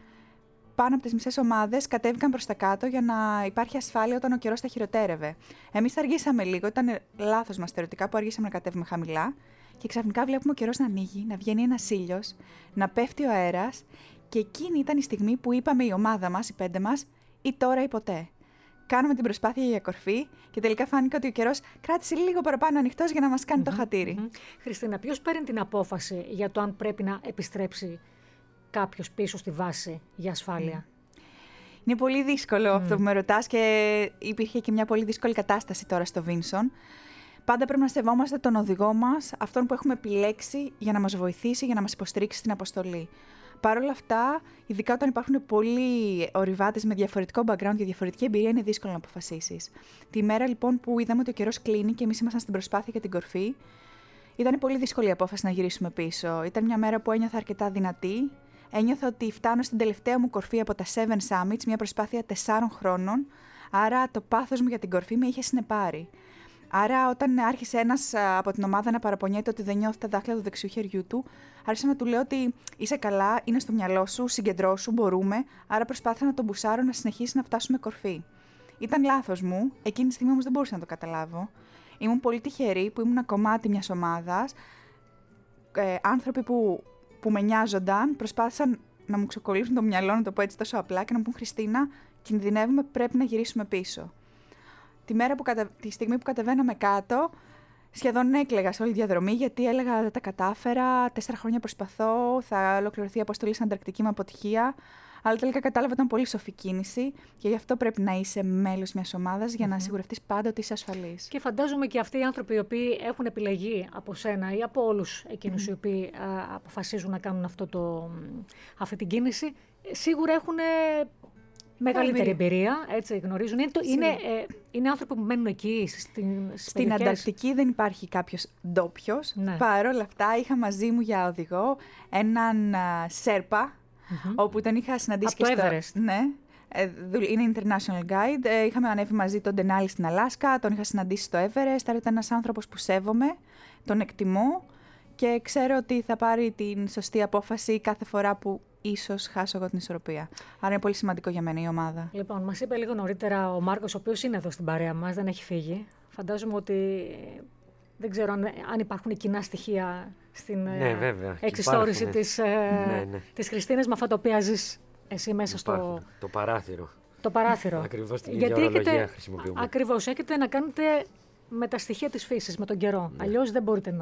Πάνω από τις μισές ομάδες κατέβηκαν προς τα κάτω για να υπάρχει ασφάλεια όταν ο καιρός θα χειροτέρευε. Εμείς αργήσαμε λίγο, ήταν λάθος μας θεωρητικά που αργήσαμε να κατέβουμε χαμηλά. Και ξαφνικά βλέπουμε ο καιρός να ανοίγει, να βγαίνει ένας ήλιος, να πέφτει ο αέρας και εκείνη ήταν η στιγμή που είπαμε η ομάδα μας, οι 5 μας, ή τώρα ή ποτέ. Κάναμε την προσπάθεια για κορφή και τελικά φάνηκε ότι ο καιρός κράτησε λίγο παραπάνω ανοιχτός για να μας κάνει το χατήρι. Χριστίνα, ποιος παίρνει την απόφαση για το αν πρέπει να επιστρέψει κάποιος πίσω στη βάση για ασφάλεια? Είναι πολύ δύσκολο αυτό που με ρωτάς και υπήρχε και μια πολύ δύσκολη κατάσταση τώρα στο Vinson. Πάντα πρέπει να σεβόμαστε τον οδηγό μας, αυτόν που έχουμε επιλέξει για να μας βοηθήσει, για να μας υποστηρίξει στην αποστολή. Παρ' όλα αυτά, ειδικά όταν υπάρχουν πολλοί ορειβάτες με διαφορετικό background και διαφορετική εμπειρία, είναι δύσκολο να αποφασίσεις. Τη μέρα λοιπόν που είδαμε ότι ο καιρός κλείνει και εμείς ήμασταν στην προσπάθεια για την κορφή, ήταν πολύ δύσκολη η απόφαση να γυρίσουμε πίσω. Ήταν μια μέρα που ένιωθα αρκετά δυνατή. Ένιωθα ότι φτάνω στην τελευταία μου κορφή από τα 7 Summits, μια προσπάθεια 4 χρόνων. Άρα το πάθος μου για την κορφή με είχε συνεπάρει. Άρα, όταν άρχισε ένας από την ομάδα να παραπονιέται ότι δεν νιώθει τα δάχτυλα του δεξιού χεριού του, άρχισα να του λέω ότι είσαι καλά, είναι στο μυαλό σου, συγκεντρώσου, μπορούμε. Άρα, προσπάθησα να τον μπουσάρω να συνεχίσει να φτάσουμε κορφή. Ήταν λάθος μου, εκείνη τη στιγμή όμως δεν μπορούσα να το καταλάβω. Ήμουν πολύ τυχερή που ήμουν ένα κομμάτι μιας ομάδας. Άνθρωποι που με νοιάζονταν προσπάθησαν να μου ξεκολλήσουν το μυαλό, να το πω έτσι τόσο απλά, και να μου πούν Χριστίνα, κινδυνεύουμε, πρέπει να γυρίσουμε πίσω. Τη στιγμή που κατεβαίναμε κάτω, σχεδόν έκλαιγα σε όλη τη διαδρομή, γιατί έλεγα δεν τα κατάφερα, 4 χρόνια προσπαθώ, θα ολοκληρωθεί η αποστολή στην Ανταρκτική με αποτυχία. Αλλά τελικά κατάλαβα ότι ήταν πολύ σοφή κίνηση και γι' αυτό πρέπει να είσαι μέλος μιας ομάδας για να σιγουρευτείς πάντα ότι είσαι ασφαλής. Και φαντάζομαι και αυτοί οι άνθρωποι οι οποίοι έχουν επιλεγεί από σένα ή από όλους εκείνους οι οποίοι αποφασίζουν να κάνουν αυτή την κίνηση, σίγουρα έχουν μεγαλύτερη εμπειρία, έτσι γνωρίζουν. Είναι άνθρωποι που μένουν εκεί στην Ανταρκτική δεν υπάρχει κάποιος ντόπιος. Ναι. Παρ' όλα αυτά είχα μαζί μου για οδηγό έναν Σέρπα, όπου τον είχα συναντήσει από το Everest. Ναι, είναι international guide. Είχαμε ανέβει μαζί τον Denali στην Αλάσκα, τον είχα συναντήσει στο Everest. Άρα ήταν ένας άνθρωπος που σέβομαι, τον εκτιμώ και ξέρω ότι θα πάρει την σωστή απόφαση κάθε φορά που ίσως χάσω εγώ την ισορροπία. Άρα είναι πολύ σημαντικό για μένα η ομάδα. Λοιπόν, μας είπε λίγο νωρίτερα ο Μάρκος, ο οποίος είναι εδώ στην παρέα μας, δεν έχει φύγει. Φαντάζομαι ότι δεν ξέρω αν υπάρχουν κοινά στοιχεία στην εξιστόρηση της Χριστίνας με αυτά τα οποία ζεις εσύ μέσα στο... Το παράθυρο. Το παράθυρο. Ακριβώς την ίδια ορολογία χρησιμοποιούμε. Ακριβώς, έχετε να κάνετε με τα στοιχεία της φύσης, με τον καιρό. Ναι. Αλλιώς δεν μπορείτε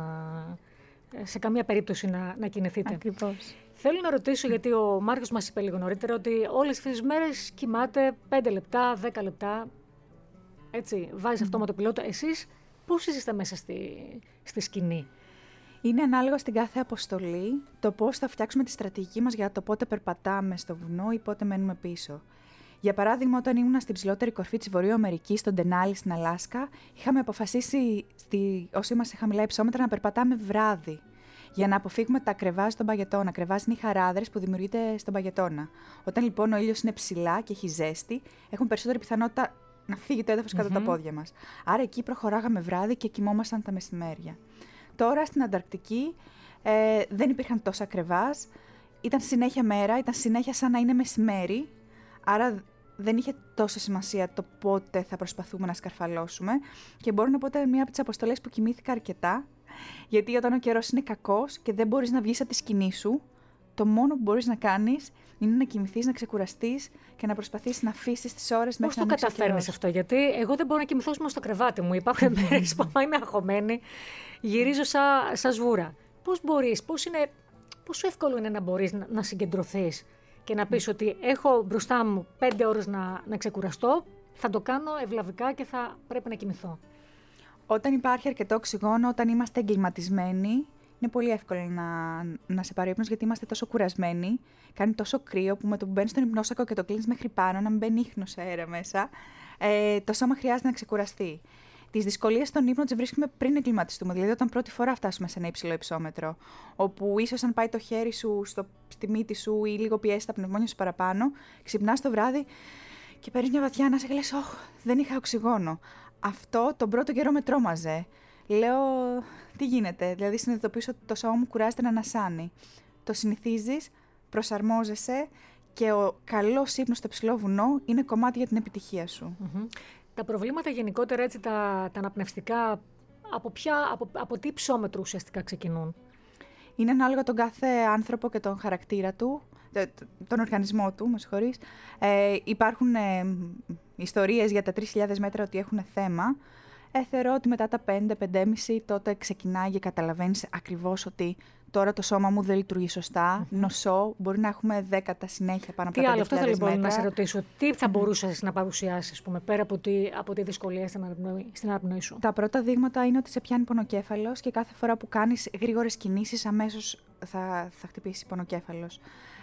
σε καμία περίπτωση να κινηθείτε. Ακριβώς. Θέλω να ρωτήσω, γιατί ο Μάρκος μας είπε λίγο νωρίτερα, ότι όλες τις μέρες κοιμάται 5 λεπτά, 10 λεπτά. Έτσι, βάζεις αυτόματο πιλότο. Εσείς πώς είστε μέσα στη σκηνή? Είναι ανάλογα στην κάθε αποστολή το πώς θα φτιάξουμε τη στρατηγική μας για το πότε περπατάμε στο βουνό ή πότε μένουμε πίσω. Για παράδειγμα, όταν ήμουν στην ψηλότερη κορφή της Βορείου Αμερικής, στον Denali στην Αλάσκα, είχαμε αποφασίσει όσοι είμαστε χαμηλά υψόμετρα να περπατάμε βράδυ. για να αποφύγουμε τα κρεβάζ στον παγετώνα. Κρεβάζ είναι οι χαράδρες που δημιουργείται στον παγετώνα. Όταν λοιπόν ο ήλιος είναι ψηλά και έχει ζέστη, έχουμε περισσότερη πιθανότητα να φύγει το έδαφος κάτω από τα πόδια μας. Άρα εκεί προχωράγαμε βράδυ και κοιμόμασταν τα μεσημέρια. Τώρα στην Ανταρκτική δεν υπήρχαν τόσα κρεβάζ. Ήταν συνέχεια μέρα, ήταν συνέχεια σαν να είναι μεσημέρι. Άρα δεν είχε τόσο σημασία το πότε θα προσπαθούμε να σκαρφαλώσουμε. Και μπορώ να πω ότι ήταν μία από τις αποστολές που κοιμήθηκα αρκετά. Γιατί όταν ο καιρός είναι κακός και δεν μπορείς να βγεις από τη σκηνή σου, το μόνο που μπορείς να κάνεις είναι να κοιμηθείς, να ξεκουραστείς και να προσπαθείς να αφήσεις τις ώρες μέχρι να ανοίξει. Πώς το καταφέρνεις αυτό, γιατί εγώ δεν μπορώ να κοιμηθώ μόνο στο κρεβάτι μου. Υπάρχουν μέρες που άμα είμαι αγχωμένη, γυρίζω σαν σβούρα. Πώς μπορείς, πόσο εύκολο είναι να μπορείς να συγκεντρωθείς και να πεις ότι έχω μπροστά μου 5 ώρες να ξεκουραστώ, θα το κάνω ευλαβικά και θα πρέπει να κοιμηθώ. Όταν υπάρχει αρκετό οξυγόνο, όταν είμαστε εγκληματισμένοι, είναι πολύ εύκολο να σε πάρει ύπνος, γιατί είμαστε τόσο κουρασμένοι. Κάνει τόσο κρύο που με το που μπαίνεις στον υπνόσακο και το κλείνεις μέχρι πάνω, να μην μπαίνει ίχνος αέρα μέσα, το σώμα χρειάζεται να ξεκουραστεί. Τις δυσκολίες στον ύπνο τις βρίσκουμε πριν εγκληματιστούμε, δηλαδή όταν πρώτη φορά φτάσουμε σε ένα υψηλό υψόμετρο, όπου ίσως αν πάει το χέρι σου στη μύτη σου ή λίγο πιέσει τα πνευμόνια σου παραπάνω, ξυπνάς το βράδυ και παίρνεις μια βαθιά ανάσα και λες, «Ωχ, δεν είχα οξυγόνο». Αυτό τον πρώτο καιρό με τρόμαζε. Λέω, τι γίνεται, δηλαδή συνειδητοποιήσω ότι το σώμα μου κουράζεται να ανασάνει. Το συνηθίζεις, προσαρμόζεσαι και ο καλός ύπνος στο υψηλό βουνό είναι κομμάτι για την επιτυχία σου. Τα προβλήματα γενικότερα, έτσι, τα αναπνευστικά, από τι υψόμετρο ουσιαστικά ξεκινούν? Είναι ανάλογα τον κάθε άνθρωπο και τον χαρακτήρα του, τον οργανισμό του, με συγχωρείς. Υπάρχουν ιστορίες για τα 3.000 μέτρα ότι έχουν θέμα. Θεωρώ ότι μετά τα 5-5,5 τότε ξεκινάει και καταλαβαίνεις ακριβώς ότι τώρα το σώμα μου δεν λειτουργεί σωστά, νοσώ, μπορεί να έχουμε 10 συνέχεια πάνω από τα 5.000 μέτρα. Τι άλλο, αυτό θα λοιπόν να σε ρωτήσω, τι θα μπορούσες να παρουσιάσεις, πέρα από τη δυσκολία στην αναπνοή σου? Τα πρώτα δείγματα είναι ότι σε πιάνει πονοκέφαλος και κάθε φορά που κάνεις γρήγορες κινήσεις αμέσως θα χτυπήσει πονοκέφαλος.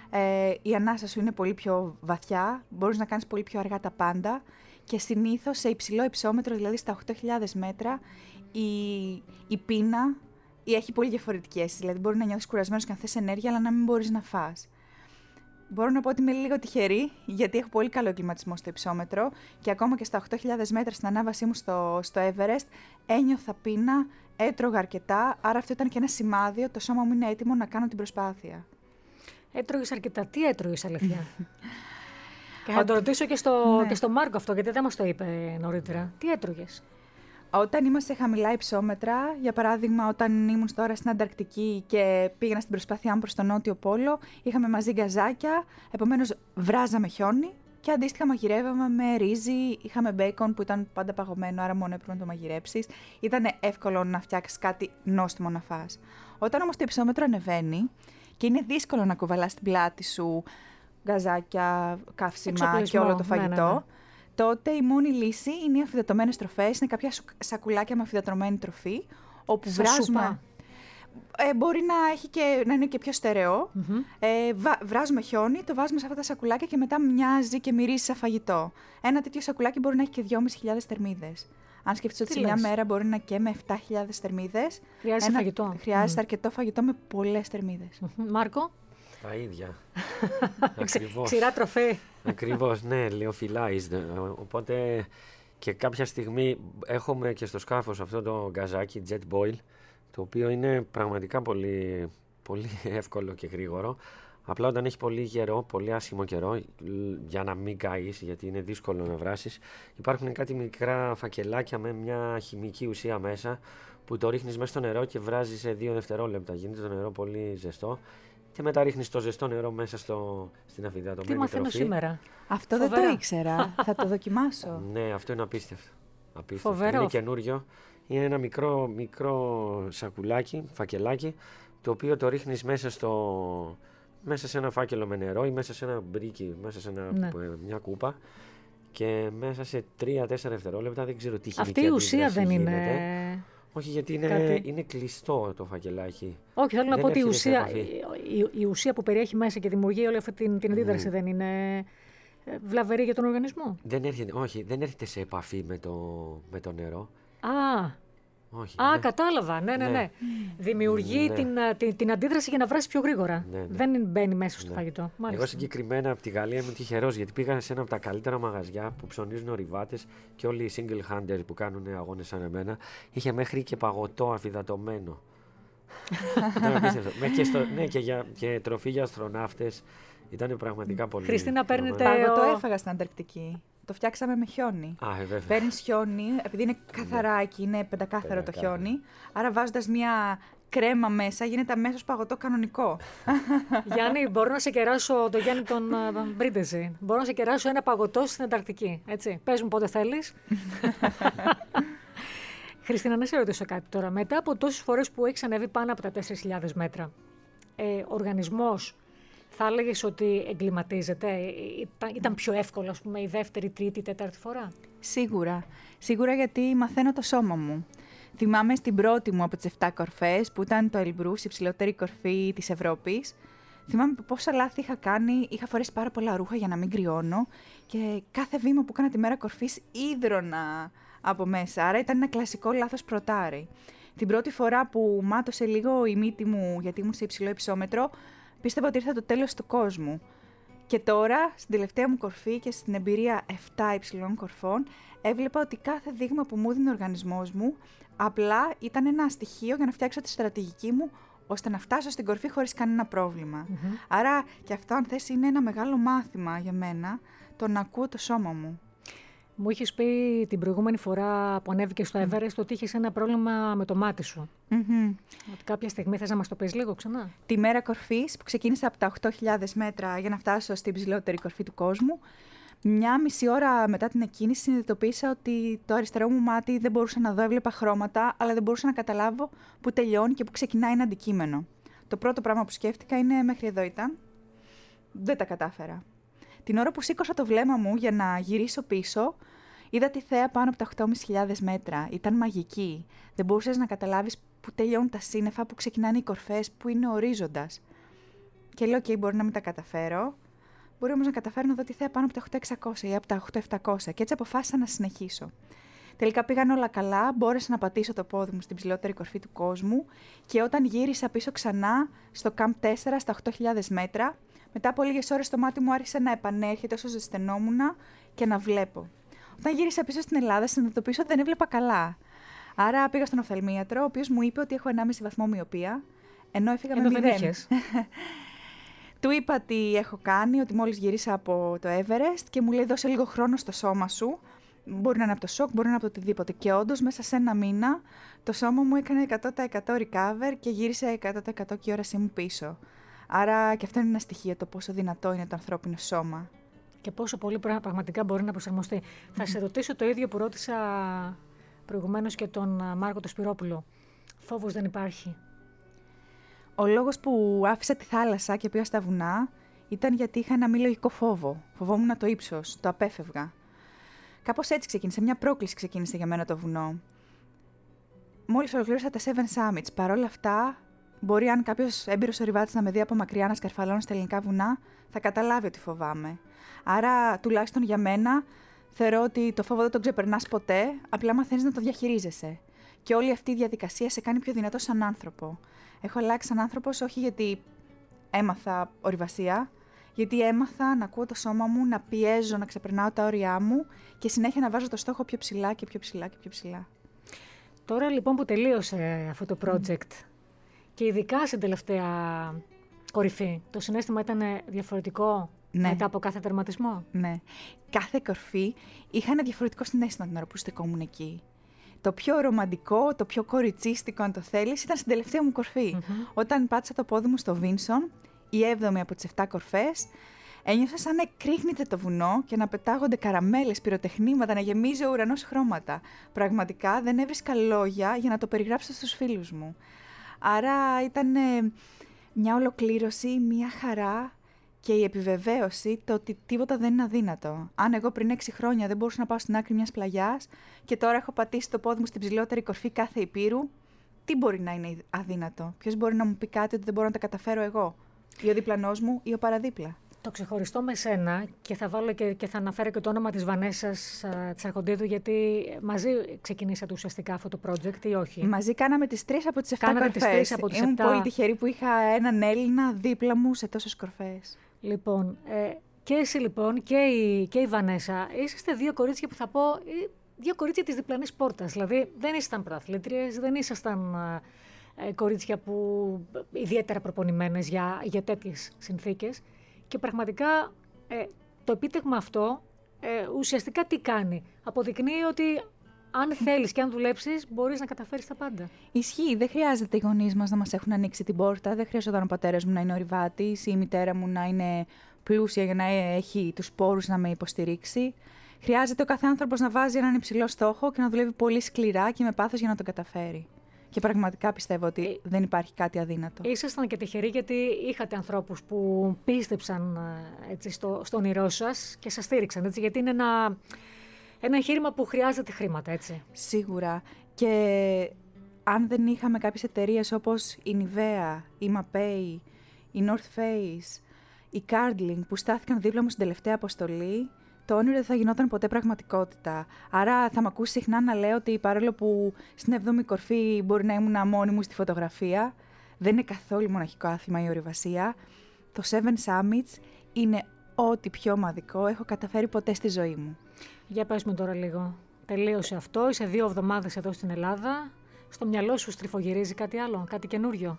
Η ανάσα σου είναι πολύ πιο βαθιά, μπορείς να κάνεις πολύ πιο αργά τα πάντα και συνήθως σε υψηλό υψόμετρο, δηλαδή στα 8.000 μέτρα, η πείνα έχει πολύ διαφορετική αίσθηση. Δηλαδή, μπορεί να νιώθεις κουρασμένος και να θες ενέργεια, αλλά να μην μπορείς να φας. Μπορώ να πω ότι είμαι λίγο τυχερή, γιατί έχω πολύ καλό εγκληματισμό στο υψόμετρο και ακόμα και στα 8.000 μέτρα στην ανάβασή μου στο Everest ένιωθα πείνα, έτρωγα αρκετά, άρα αυτό ήταν και ένα σημάδι ότι το σώμα μου είναι έτοιμο να κάνω την προσπάθεια. Έτρωγες αρκετά. Τι έτρωγες, αλήθεια? Και θα το ρωτήσω και στο Μάρκο αυτό, γιατί δεν μας το είπε νωρίτερα. Τι έτρωγες? Όταν είμαστε σε χαμηλά υψόμετρα, για παράδειγμα όταν ήμουν τώρα στην Ανταρκτική και πήγαινα στην προσπάθειά μου προς τον Νότιο Πόλο, είχαμε μαζί γκαζάκια, επομένως βράζαμε χιόνι και αντίστοιχα μαγειρεύαμε με ρύζι, είχαμε μπέικον που ήταν πάντα παγωμένο, άρα μόνο έπρεπε να το μαγειρέψεις. Ήταν εύκολο να φτιάξεις κάτι νόστιμο να φας. Όταν όμως το υψόμετρο ανεβαίνει και είναι δύσκολο να κουβαλάς στην πλάτη σου γκαζάκια, καύσιμα και όλο το φαγητό, τότε η μόνη λύση είναι οι αφυδατωμένες τροφές, είναι κάποια σακουλάκια με αφυδατωμένη τροφή, όπου βράζουμε. Μπορεί να είναι και πιο στερεό. Βράζουμε χιόνι, το βάζουμε σε αυτά τα σακουλάκια και μετά μοιάζει και μυρίζει σαν φαγητό. Ένα τέτοιο σακουλάκι μπορεί να έχει και 2.500 θερμίδες. Αν σκεφτείς ότι σε μια μέρα μπορεί να καίμε 7.000 θερμίδες. Χρειάζεται φαγητό. Χρειάζεται αρκετό φαγητό με πολλές θερμίδες. Μάρκο. Τα ίδια. Ακριβώς. Ξηρά τροφή. Ακριβώς, ναι, lyophilized. Οπότε και κάποια στιγμή έχουμε και στο σκάφος αυτό το γκαζάκι Jet Boil, το οποίο είναι πραγματικά πολύ, πολύ εύκολο και γρήγορο. Απλά όταν έχει πολύ καιρό, πολύ άσχημο καιρό, για να μην καείς, γιατί είναι δύσκολο να βράσεις, υπάρχουν κάτι μικρά φακελάκια με μια χημική ουσία μέσα, που το ρίχνεις μέσα στο νερό και βράζεις σε 2 δευτερόλεπτα. Γίνεται το νερό πολύ ζεστό. Και μετά ρίχνεις το ζεστό νερό μέσα στην αφυδατωμένη τροφή. Τι μαθαίνω σήμερα. Αυτό φοβερά. Δεν το ήξερα. Θα το δοκιμάσω. Ναι, αυτό είναι απίστευτο. Φοβερό. Είναι καινούριο. Είναι ένα μικρό σακουλάκι, φακελάκι, το οποίο το ρίχνεις μέσα σε ένα φάκελο με νερό ή μέσα σε ένα μπρίκι, μέσα σε μια κούπα. Και μέσα σε 3-4 δευτερόλεπτα, δεν ξέρω τι χημική αυτή η ουσία δεν γίνεται. Είναι... Όχι, γιατί είναι κλειστό το φακελάκι. Όχι, θέλω να πω ότι η ουσία που περιέχει μέσα και δημιουργεί όλη αυτή την αντίδραση δεν είναι βλαβερή για τον οργανισμό. Δεν έρχεται σε επαφή με το νερό. Όχι, Α, κατάλαβα. Ναι. Δημιουργεί την αντίδραση για να βράσει πιο γρήγορα. Ναι. Δεν μπαίνει μέσα στο φαγητό. Μάλιστα. Εγώ συγκεκριμένα από τη Γαλλία είμαι τυχερός, γιατί πήγα σε ένα από τα καλύτερα μαγαζιά που ψωνίζουν ορειβάτες και όλοι οι single handers που κάνουν αγώνες σαν εμένα. Είχε μέχρι και παγωτό αφυδατωμένο. Ήταν απίστευτο. Και τροφή για αστροναύτες. Ήταν πραγματικά πολύ. Χριστίνα, παίρνετε. Παγωτό έφαγα στην Ανταρκτική. Το φτιάξαμε με χιόνι. Βέβαια. Παίρνεις χιόνι, επειδή είναι καθαράκι, είναι πεντακάθαρο το χιόνι. Άρα βάζοντας μια κρέμα μέσα, γίνεται αμέσως παγωτό κανονικό. Γιάννη, μπορώ να σε κεράσω, το Γιάννη τον Μπρίντεζη. Μπορώ να σε κεράσω ένα παγωτό στην Ανταρκτική. Έτσι. Πες μου πότε θέλεις. Χριστίνα, να σε ρωτήσω κάτι τώρα. Μετά από τόσες φορές που έχεις ανέβει πάνω από τα 4.000 μέτρα, ο οργανισμός θα έλεγες ότι εγκληματίζεται, ήταν πιο εύκολο, ας πούμε, η δεύτερη, τρίτη, τέταρτη φορά? Σίγουρα γιατί μαθαίνω το σώμα μου. Θυμάμαι στην πρώτη μου από τις 7 κορφές, που ήταν το Ελμπρούς, η ψηλότερη κορφή της Ευρώπης. Θυμάμαι πόσα λάθη είχα κάνει, είχα φορέσει πάρα πολλά ρούχα για να μην κρυώνω και κάθε βήμα που έκανα τη μέρα κορφής ίδρωνα από μέσα, άρα ήταν ένα κλασικό λάθος πρωτάρι. Την πρώτη φορά που μάτωσε λίγο η μύτη μου, γιατί ήμουν σε υψηλό υψόμετρο, πίστευα ότι ήρθα το τέλος του κόσμου. Και τώρα, στην τελευταία μου κορφή και στην εμπειρία 7 υψηλών κορφών, έβλεπα ότι κάθε δείγμα που μου δίνει ο οργανισμός μου απλά ήταν ένα στοιχείο για να φτιάξω τη στρατηγική μου, ώστε να φτάσω στην κορφή χωρίς κανένα πρόβλημα. Άρα και αυτό, αν θες, είναι ένα μεγάλο μάθημα για μένα, το να ακούω το σώμα μου. Μου είχες πει την προηγούμενη φορά που ανέβηκες στο Everest ότι είχες ένα πρόβλημα με το μάτι σου. Ότι κάποια στιγμή θες να μας το πεις λίγο ξανά? Τη μέρα κορφής που ξεκίνησα από τα 8.000 μέτρα για να φτάσω στην ψηλότερη κορφή του κόσμου, 1,5 ώρα μετά την εκκίνηση συνειδητοποίησα ότι το αριστερό μου μάτι δεν μπορούσα να δω, έβλεπα χρώματα, αλλά δεν μπορούσα να καταλάβω πού τελειώνει και πού ξεκινάει ένα αντικείμενο. Το πρώτο πράγμα που σκέφτηκα είναι μέχρι εδώ ήταν. Δεν τα κατάφερα. Την ώρα που σήκωσα το βλέμμα μου για να γυρίσω πίσω, είδα τη θέα πάνω από τα 8.500 μέτρα. Ήταν μαγική. Δεν μπορούσες να καταλάβεις πού τελειώνουν τα σύννεφα, πού ξεκινάνε οι κορφές, πού είναι ο ορίζοντας. Και λέω: OK, μπορεί να μην τα καταφέρω. Μπορεί όμως να καταφέρω να δω τη θέα πάνω από τα 8.600 ή από τα 8.700. Και έτσι αποφάσισα να συνεχίσω. Τελικά πήγαν όλα καλά. Μπόρεσα να πατήσω το πόδι μου στην ψηλότερη κορφή του κόσμου. Και όταν γύρισα πίσω ξανά στο Camp 4 στα 8.000 μέτρα, μετά από λίγες ώρες το μάτι μου άρχισε να επανέρχεται όσο ζεσθενόμουν και να βλέπω. Όταν γύρισα πίσω στην Ελλάδα, συνειδητοποίησα ότι δεν έβλεπα καλά. Άρα πήγα στον οφθαλμίατρο, ο οποίος μου είπε ότι έχω 1,5 βαθμό μοιοπία, ενώ έφυγα με 0. Του είπα τι έχω κάνει, ότι μόλις γυρίσα από το Everest και μου λέει: δώσε λίγο χρόνο στο σώμα σου. Μπορεί να είναι από το σοκ, μπορεί να είναι από το οτιδήποτε. Και όντως, μέσα σε ένα μήνα, το σώμα μου έκανε 100% recover και γύρισε 100% και η όρασή μου πίσω. Άρα και αυτό είναι ένα στοιχείο, το πόσο δυνατό είναι το ανθρώπινο σώμα. Και πόσο πολύ πραγματικά μπορεί να προσαρμοστεί. Θα σε ρωτήσω το ίδιο που ρώτησα προηγουμένως και τον Μάρκο το Σπυρόπουλο. Φόβος δεν υπάρχει? Ο λόγος που άφησα τη θάλασσα και πήγα στα βουνά ήταν γιατί είχα ένα μη λογικό φόβο. Φοβόμουν το ύψος, το απέφευγα. Κάπως έτσι ξεκίνησε, μια πρόκληση ξεκίνησε για μένα το βουνό. Μόλις ολοκλήρωσα τα 7 Summits, παρόλα αυτά, μπορεί αν κάποιος έμπειρος ορειβάτης να με δει από μακριά να σκαρφαλώνω στα ελληνικά βουνά, θα καταλάβει ότι φοβάμαι. Άρα, τουλάχιστον για μένα, θεωρώ ότι το φόβο δεν τον ξεπερνάς ποτέ, απλά μαθαίνεις να το διαχειρίζεσαι. Και όλη αυτή η διαδικασία σε κάνει πιο δυνατό σαν άνθρωπο. Έχω αλλάξει σαν άνθρωπος όχι γιατί έμαθα ορειβασία, γιατί έμαθα να ακούω το σώμα μου, να πιέζω, να ξεπερνάω τα όρια μου και συνέχεια να βάζω το στόχο πιο ψηλά και πιο ψηλά και πιο ψηλά. Τώρα λοιπόν που τελείωσε αυτό το project και ειδικά στην τελευταία κορυφή, το συναίσθημα ήταν διαφορετικό μετά από κάθε τερματισμό? Ναι. Κάθε κορφή είχα ένα διαφορετικό συναίσθημα την ώρα που στεκόμουν εκεί. Το πιο ρομαντικό, το πιο κοριτσίστικο, αν το θέλεις, ήταν στην τελευταία μου κορφή. Όταν πάτησα το πόδι μου στο Βίνσον, η 7η από τις 7 κορφές, ένιωσα σαν να εκρήχνεται το βουνό και να πετάγονται καραμέλες, πυροτεχνήματα, να γεμίζει ο ουρανός χρώματα. Πραγματικά δεν έβρισκα λόγια για να το περιγράψω στους φίλους μου. Άρα ήταν μια ολοκλήρωση, μια χαρά και η επιβεβαίωση το ότι τίποτα δεν είναι αδύνατο. Αν εγώ πριν 6 χρόνια δεν μπορούσα να πάω στην άκρη μιας πλαγιάς και τώρα έχω πατήσει το πόδι μου στην ψηλότερη κορφή κάθε υπήρου, τι μπορεί να είναι αδύνατο? Ποιος μπορεί να μου πει κάτι ότι δεν μπορώ να τα καταφέρω εγώ? Ή ο διπλανός μου ή ο παραδίπλα? Το ξεχωριστό με σένα, και θα βάλω και θα αναφέρω και το όνομα της Βανέσας Τσαρχοντίδου, γιατί μαζί ξεκινήσατε ουσιαστικά αυτό το project ή όχι? Μαζί κάναμε τις 3 από τις 7 κορφές. Ήμουν πολύ τυχερή που είχα έναν Έλληνα δίπλα μου σε τόσες κορφές. Λοιπόν, και εσύ λοιπόν και η Βανέσα, είσαστε δύο κορίτσια που θα πω, δύο κορίτσια της διπλανής πόρτας. Δηλαδή δεν ήσασταν πρωταθλήτριες, δεν ήσασταν κορίτσια που ιδιαίτερα προπονημένες για τέτοιες συνθήκες. Και πραγματικά το επίτευγμα αυτό ουσιαστικά τι κάνει? Αποδεικνύει ότι αν θέλεις και αν δουλέψεις, μπορείς να καταφέρεις τα πάντα. Ισχύει. Δεν χρειάζεται οι γονείς μας να μας έχουν ανοίξει την πόρτα. Δεν χρειαζόταν ο πατέρας μου να είναι ορειβάτης ή η μητέρα μου να είναι πλούσια για να έχει τους πόρους να με υποστηρίξει. Χρειάζεται ο κάθε άνθρωπος να βάζει έναν υψηλό στόχο και να δουλεύει πολύ σκληρά και με πάθος για να τον καταφέρει. Και πραγματικά πιστεύω ότι δεν υπάρχει κάτι αδύνατο. Ήσασταν και τυχεροί γιατί είχατε ανθρώπους που πίστεψαν έτσι, στο όνειρό σας και σας στήριξαν. Έτσι, γιατί είναι ένα εγχείρημα που χρειάζεται χρήματα, έτσι. Σίγουρα. Και αν δεν είχαμε κάποιες εταιρείες όπως η Nivea, η Mapei, η North Face, η Cardling που στάθηκαν δίπλα μου στην τελευταία αποστολή, το όνειρο δεν θα γινόταν ποτέ πραγματικότητα. Άρα θα με ακούσει συχνά να λέω ότι παρόλο που στην 7η κορφή μπορεί να ήμουν μόνη μου στη φωτογραφία, δεν είναι καθόλου μοναχικό άθλημα η ορειβασία. Το Seven Summits είναι ό,τι πιο ομαδικό έχω καταφέρει ποτέ στη ζωή μου. Για πες μου τώρα λίγο. Τελείωσε αυτό, είσαι 2 εβδομάδες εδώ στην Ελλάδα. Στο μυαλό σου στριφογυρίζει κάτι άλλο, κάτι καινούριο?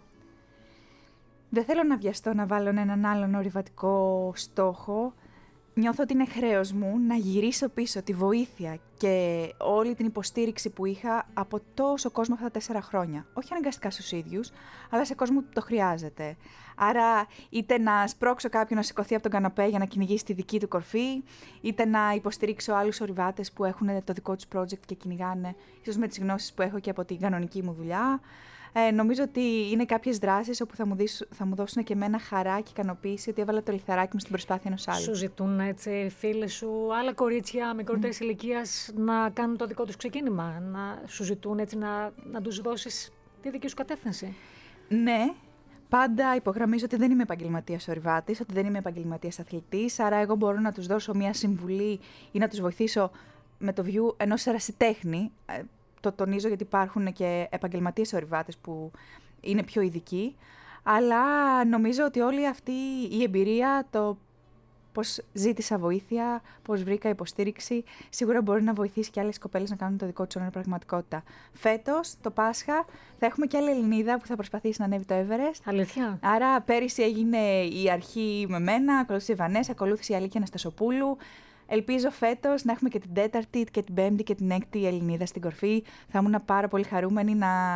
Δεν θέλω να βιαστώ να βάλω έναν άλλον ορειβατικό στόχο. Νιώθω ότι είναι χρέος μου να γυρίσω πίσω τη βοήθεια και όλη την υποστήριξη που είχα από τόσο κόσμο αυτά τα 4 χρόνια. Όχι αναγκαστικά στους ίδιους, αλλά σε κόσμο που το χρειάζεται. Άρα είτε να σπρώξω κάποιον να σηκωθεί από τον καναπέ για να κυνηγήσει τη δική του κορφή, είτε να υποστηρίξω άλλους ορειβάτες που έχουν το δικό τους project και κυνηγάνε, ίσως με τις γνώσεις που έχω και από την κανονική μου δουλειά. Νομίζω ότι είναι κάποιες δράσεις όπου θα μου δώσουν και εμένα χαρά και ικανοποίηση ότι έβαλα το λιθαράκι μου στην προσπάθεια ενός άλλου. Σου ζητούν έτσι φίλες σου, άλλα κορίτσια μικρότερης ηλικίας να κάνουν το δικό τους ξεκίνημα, να σου ζητούν έτσι να τους δώσεις τη δική σου κατεύθυνση? Ναι. Πάντα υπογραμμίζω ότι δεν είμαι επαγγελματίας ορειβάτης, ότι δεν είμαι επαγγελματίας αθλητής, άρα εγώ μπορώ να τους δώσω μια συμβουλή ή να τους βοηθήσω με το view ενός ερασιτέχνη. Το τονίζω γιατί υπάρχουν και επαγγελματίες ορειβάτες που είναι πιο ειδικοί, αλλά νομίζω ότι όλη αυτή η εμπειρία, το πώς ζήτησα βοήθεια, πώς βρήκα υποστήριξη, σίγουρα μπορεί να βοηθήσει και άλλες κοπέλες να κάνουν το δικό τους όνειρο πραγματικότητα. Φέτος, το Πάσχα, θα έχουμε και άλλη Ελληνίδα που θα προσπαθήσει να ανέβει το Everest. Αλήθεια? Άρα πέρυσι έγινε η αρχή με μένα, ακολούθησε η Βανέσα, ακολούθησε η Αλίκη Αναστασοπούλου. Ελπίζω φέτος να έχουμε και την 4η και την 5η και την 6η Ελληνίδα στην κορφή. Θα ήμουν πάρα πολύ χαρούμενη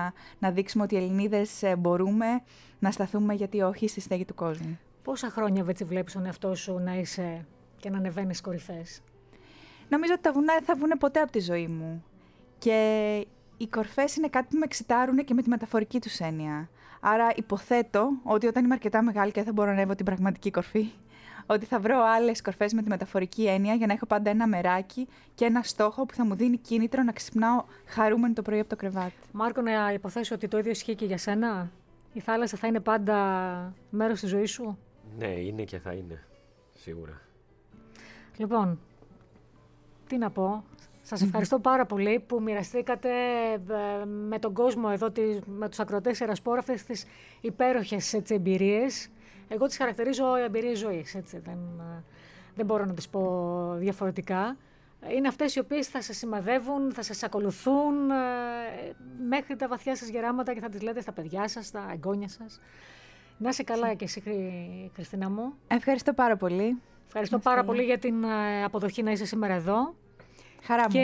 να δείξουμε ότι οι Ελληνίδες μπορούμε να σταθούμε, γιατί όχι, στη στέγη του κόσμου. Πόσα χρόνια έτσι βλέπεις τον εαυτό σου να είσαι και να ανεβαίνεις στις κορυφές? Νομίζω ότι τα βουνά δεν θα βγουν ποτέ από τη ζωή μου. Και οι κορφές είναι κάτι που με εξητάρουν και με τη μεταφορική τους έννοια. Άρα υποθέτω ότι όταν είμαι αρκετά μεγάλη και δεν θα μπορώ να ανέβω την πραγματική κορφή, ότι θα βρω άλλες κορφές με τη μεταφορική έννοια για να έχω πάντα ένα μεράκι και ένα στόχο που θα μου δίνει κίνητρο να ξυπνάω χαρούμενη το πρωί από το κρεβάτι. Μάρκο, να υποθέσω ότι το ίδιο ισχύει και για σένα? Η θάλασσα θα είναι πάντα μέρος της ζωής σου? Ναι, είναι και θα είναι, σίγουρα. Λοιπόν, τι να πω. Σας ευχαριστώ πάρα πολύ που μοιραστήκατε με τον κόσμο εδώ, με τους ακροατές Ερασπόρ, αυτές τις υπέροχες εμπειρίες. Εγώ τις χαρακτηρίζω εμπειρίες ζωής, έτσι, δεν μπορώ να τις πω διαφορετικά. Είναι αυτές οι οποίες θα σας σημαδεύουν, θα σας ακολουθούν μέχρι τα βαθιά σας γεράματα και θα τις λέτε στα παιδιά σας, στα εγγόνια σας. Να είσαι καλά και εσύ, Χριστίνα μου. Ευχαριστώ πάρα πολύ. Ευχαριστώ πάρα πολύ για την αποδοχή να είσαι σήμερα εδώ. Χαρά μου. Και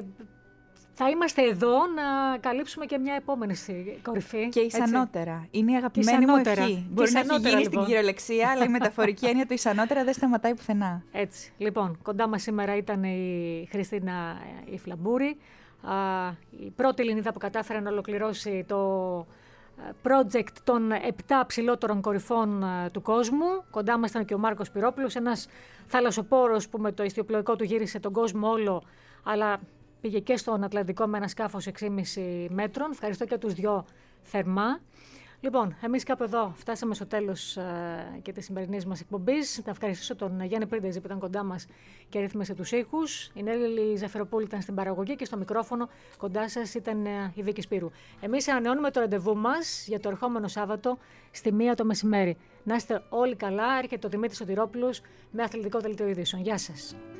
θα είμαστε εδώ να καλύψουμε και μια επόμενη κορυφή. Και ισανότερα. Είναι η αγαπημένη μου ευχή. Μπορεί να έχει γίνει στην κυριολεξία, αλλά η μεταφορική έννοια του ισανότερα δεν σταματάει πουθενά. Έτσι. Λοιπόν, κοντά μας σήμερα ήταν η Χριστίνα η Φλαμπούρη, η πρώτη Ελληνίδα που κατάφερε να ολοκληρώσει το project των 7 ψηλότερων κορυφών του κόσμου. Κοντά μας ήταν και ο Μάρκος Πυρόπουλος, ένας θαλασσοπόρος που με το ιστιοπλοϊκό του γύρισε τον κόσμο όλο, αλλά πήγε και στον Ατλαντικό με ένα σκάφος 6,5 μέτρων. Ευχαριστώ και τους δυο θερμά. Λοιπόν, εμείς κάπου εδώ φτάσαμε στο τέλος και της σημερινής μας εκπομπής. Να ευχαριστήσω τον Γιάννη Πρίντεζη που ήταν κοντά μας και ρύθμισε τους ήχους. Η Νέλη Ζαφεροπούλη ήταν στην παραγωγή και στο μικρόφωνο κοντά σας ήταν η Βίκη Σπύρου. Εμείς ανανεώνουμε το ραντεβού μας για το ερχόμενο Σάββατο στη 1 το μεσημέρι. Να είστε όλοι καλά. Έρχεται ο Δημήτρης Σωτηρόπουλος με αθλητικό δελτίο ειδήσεων. Γεια σας.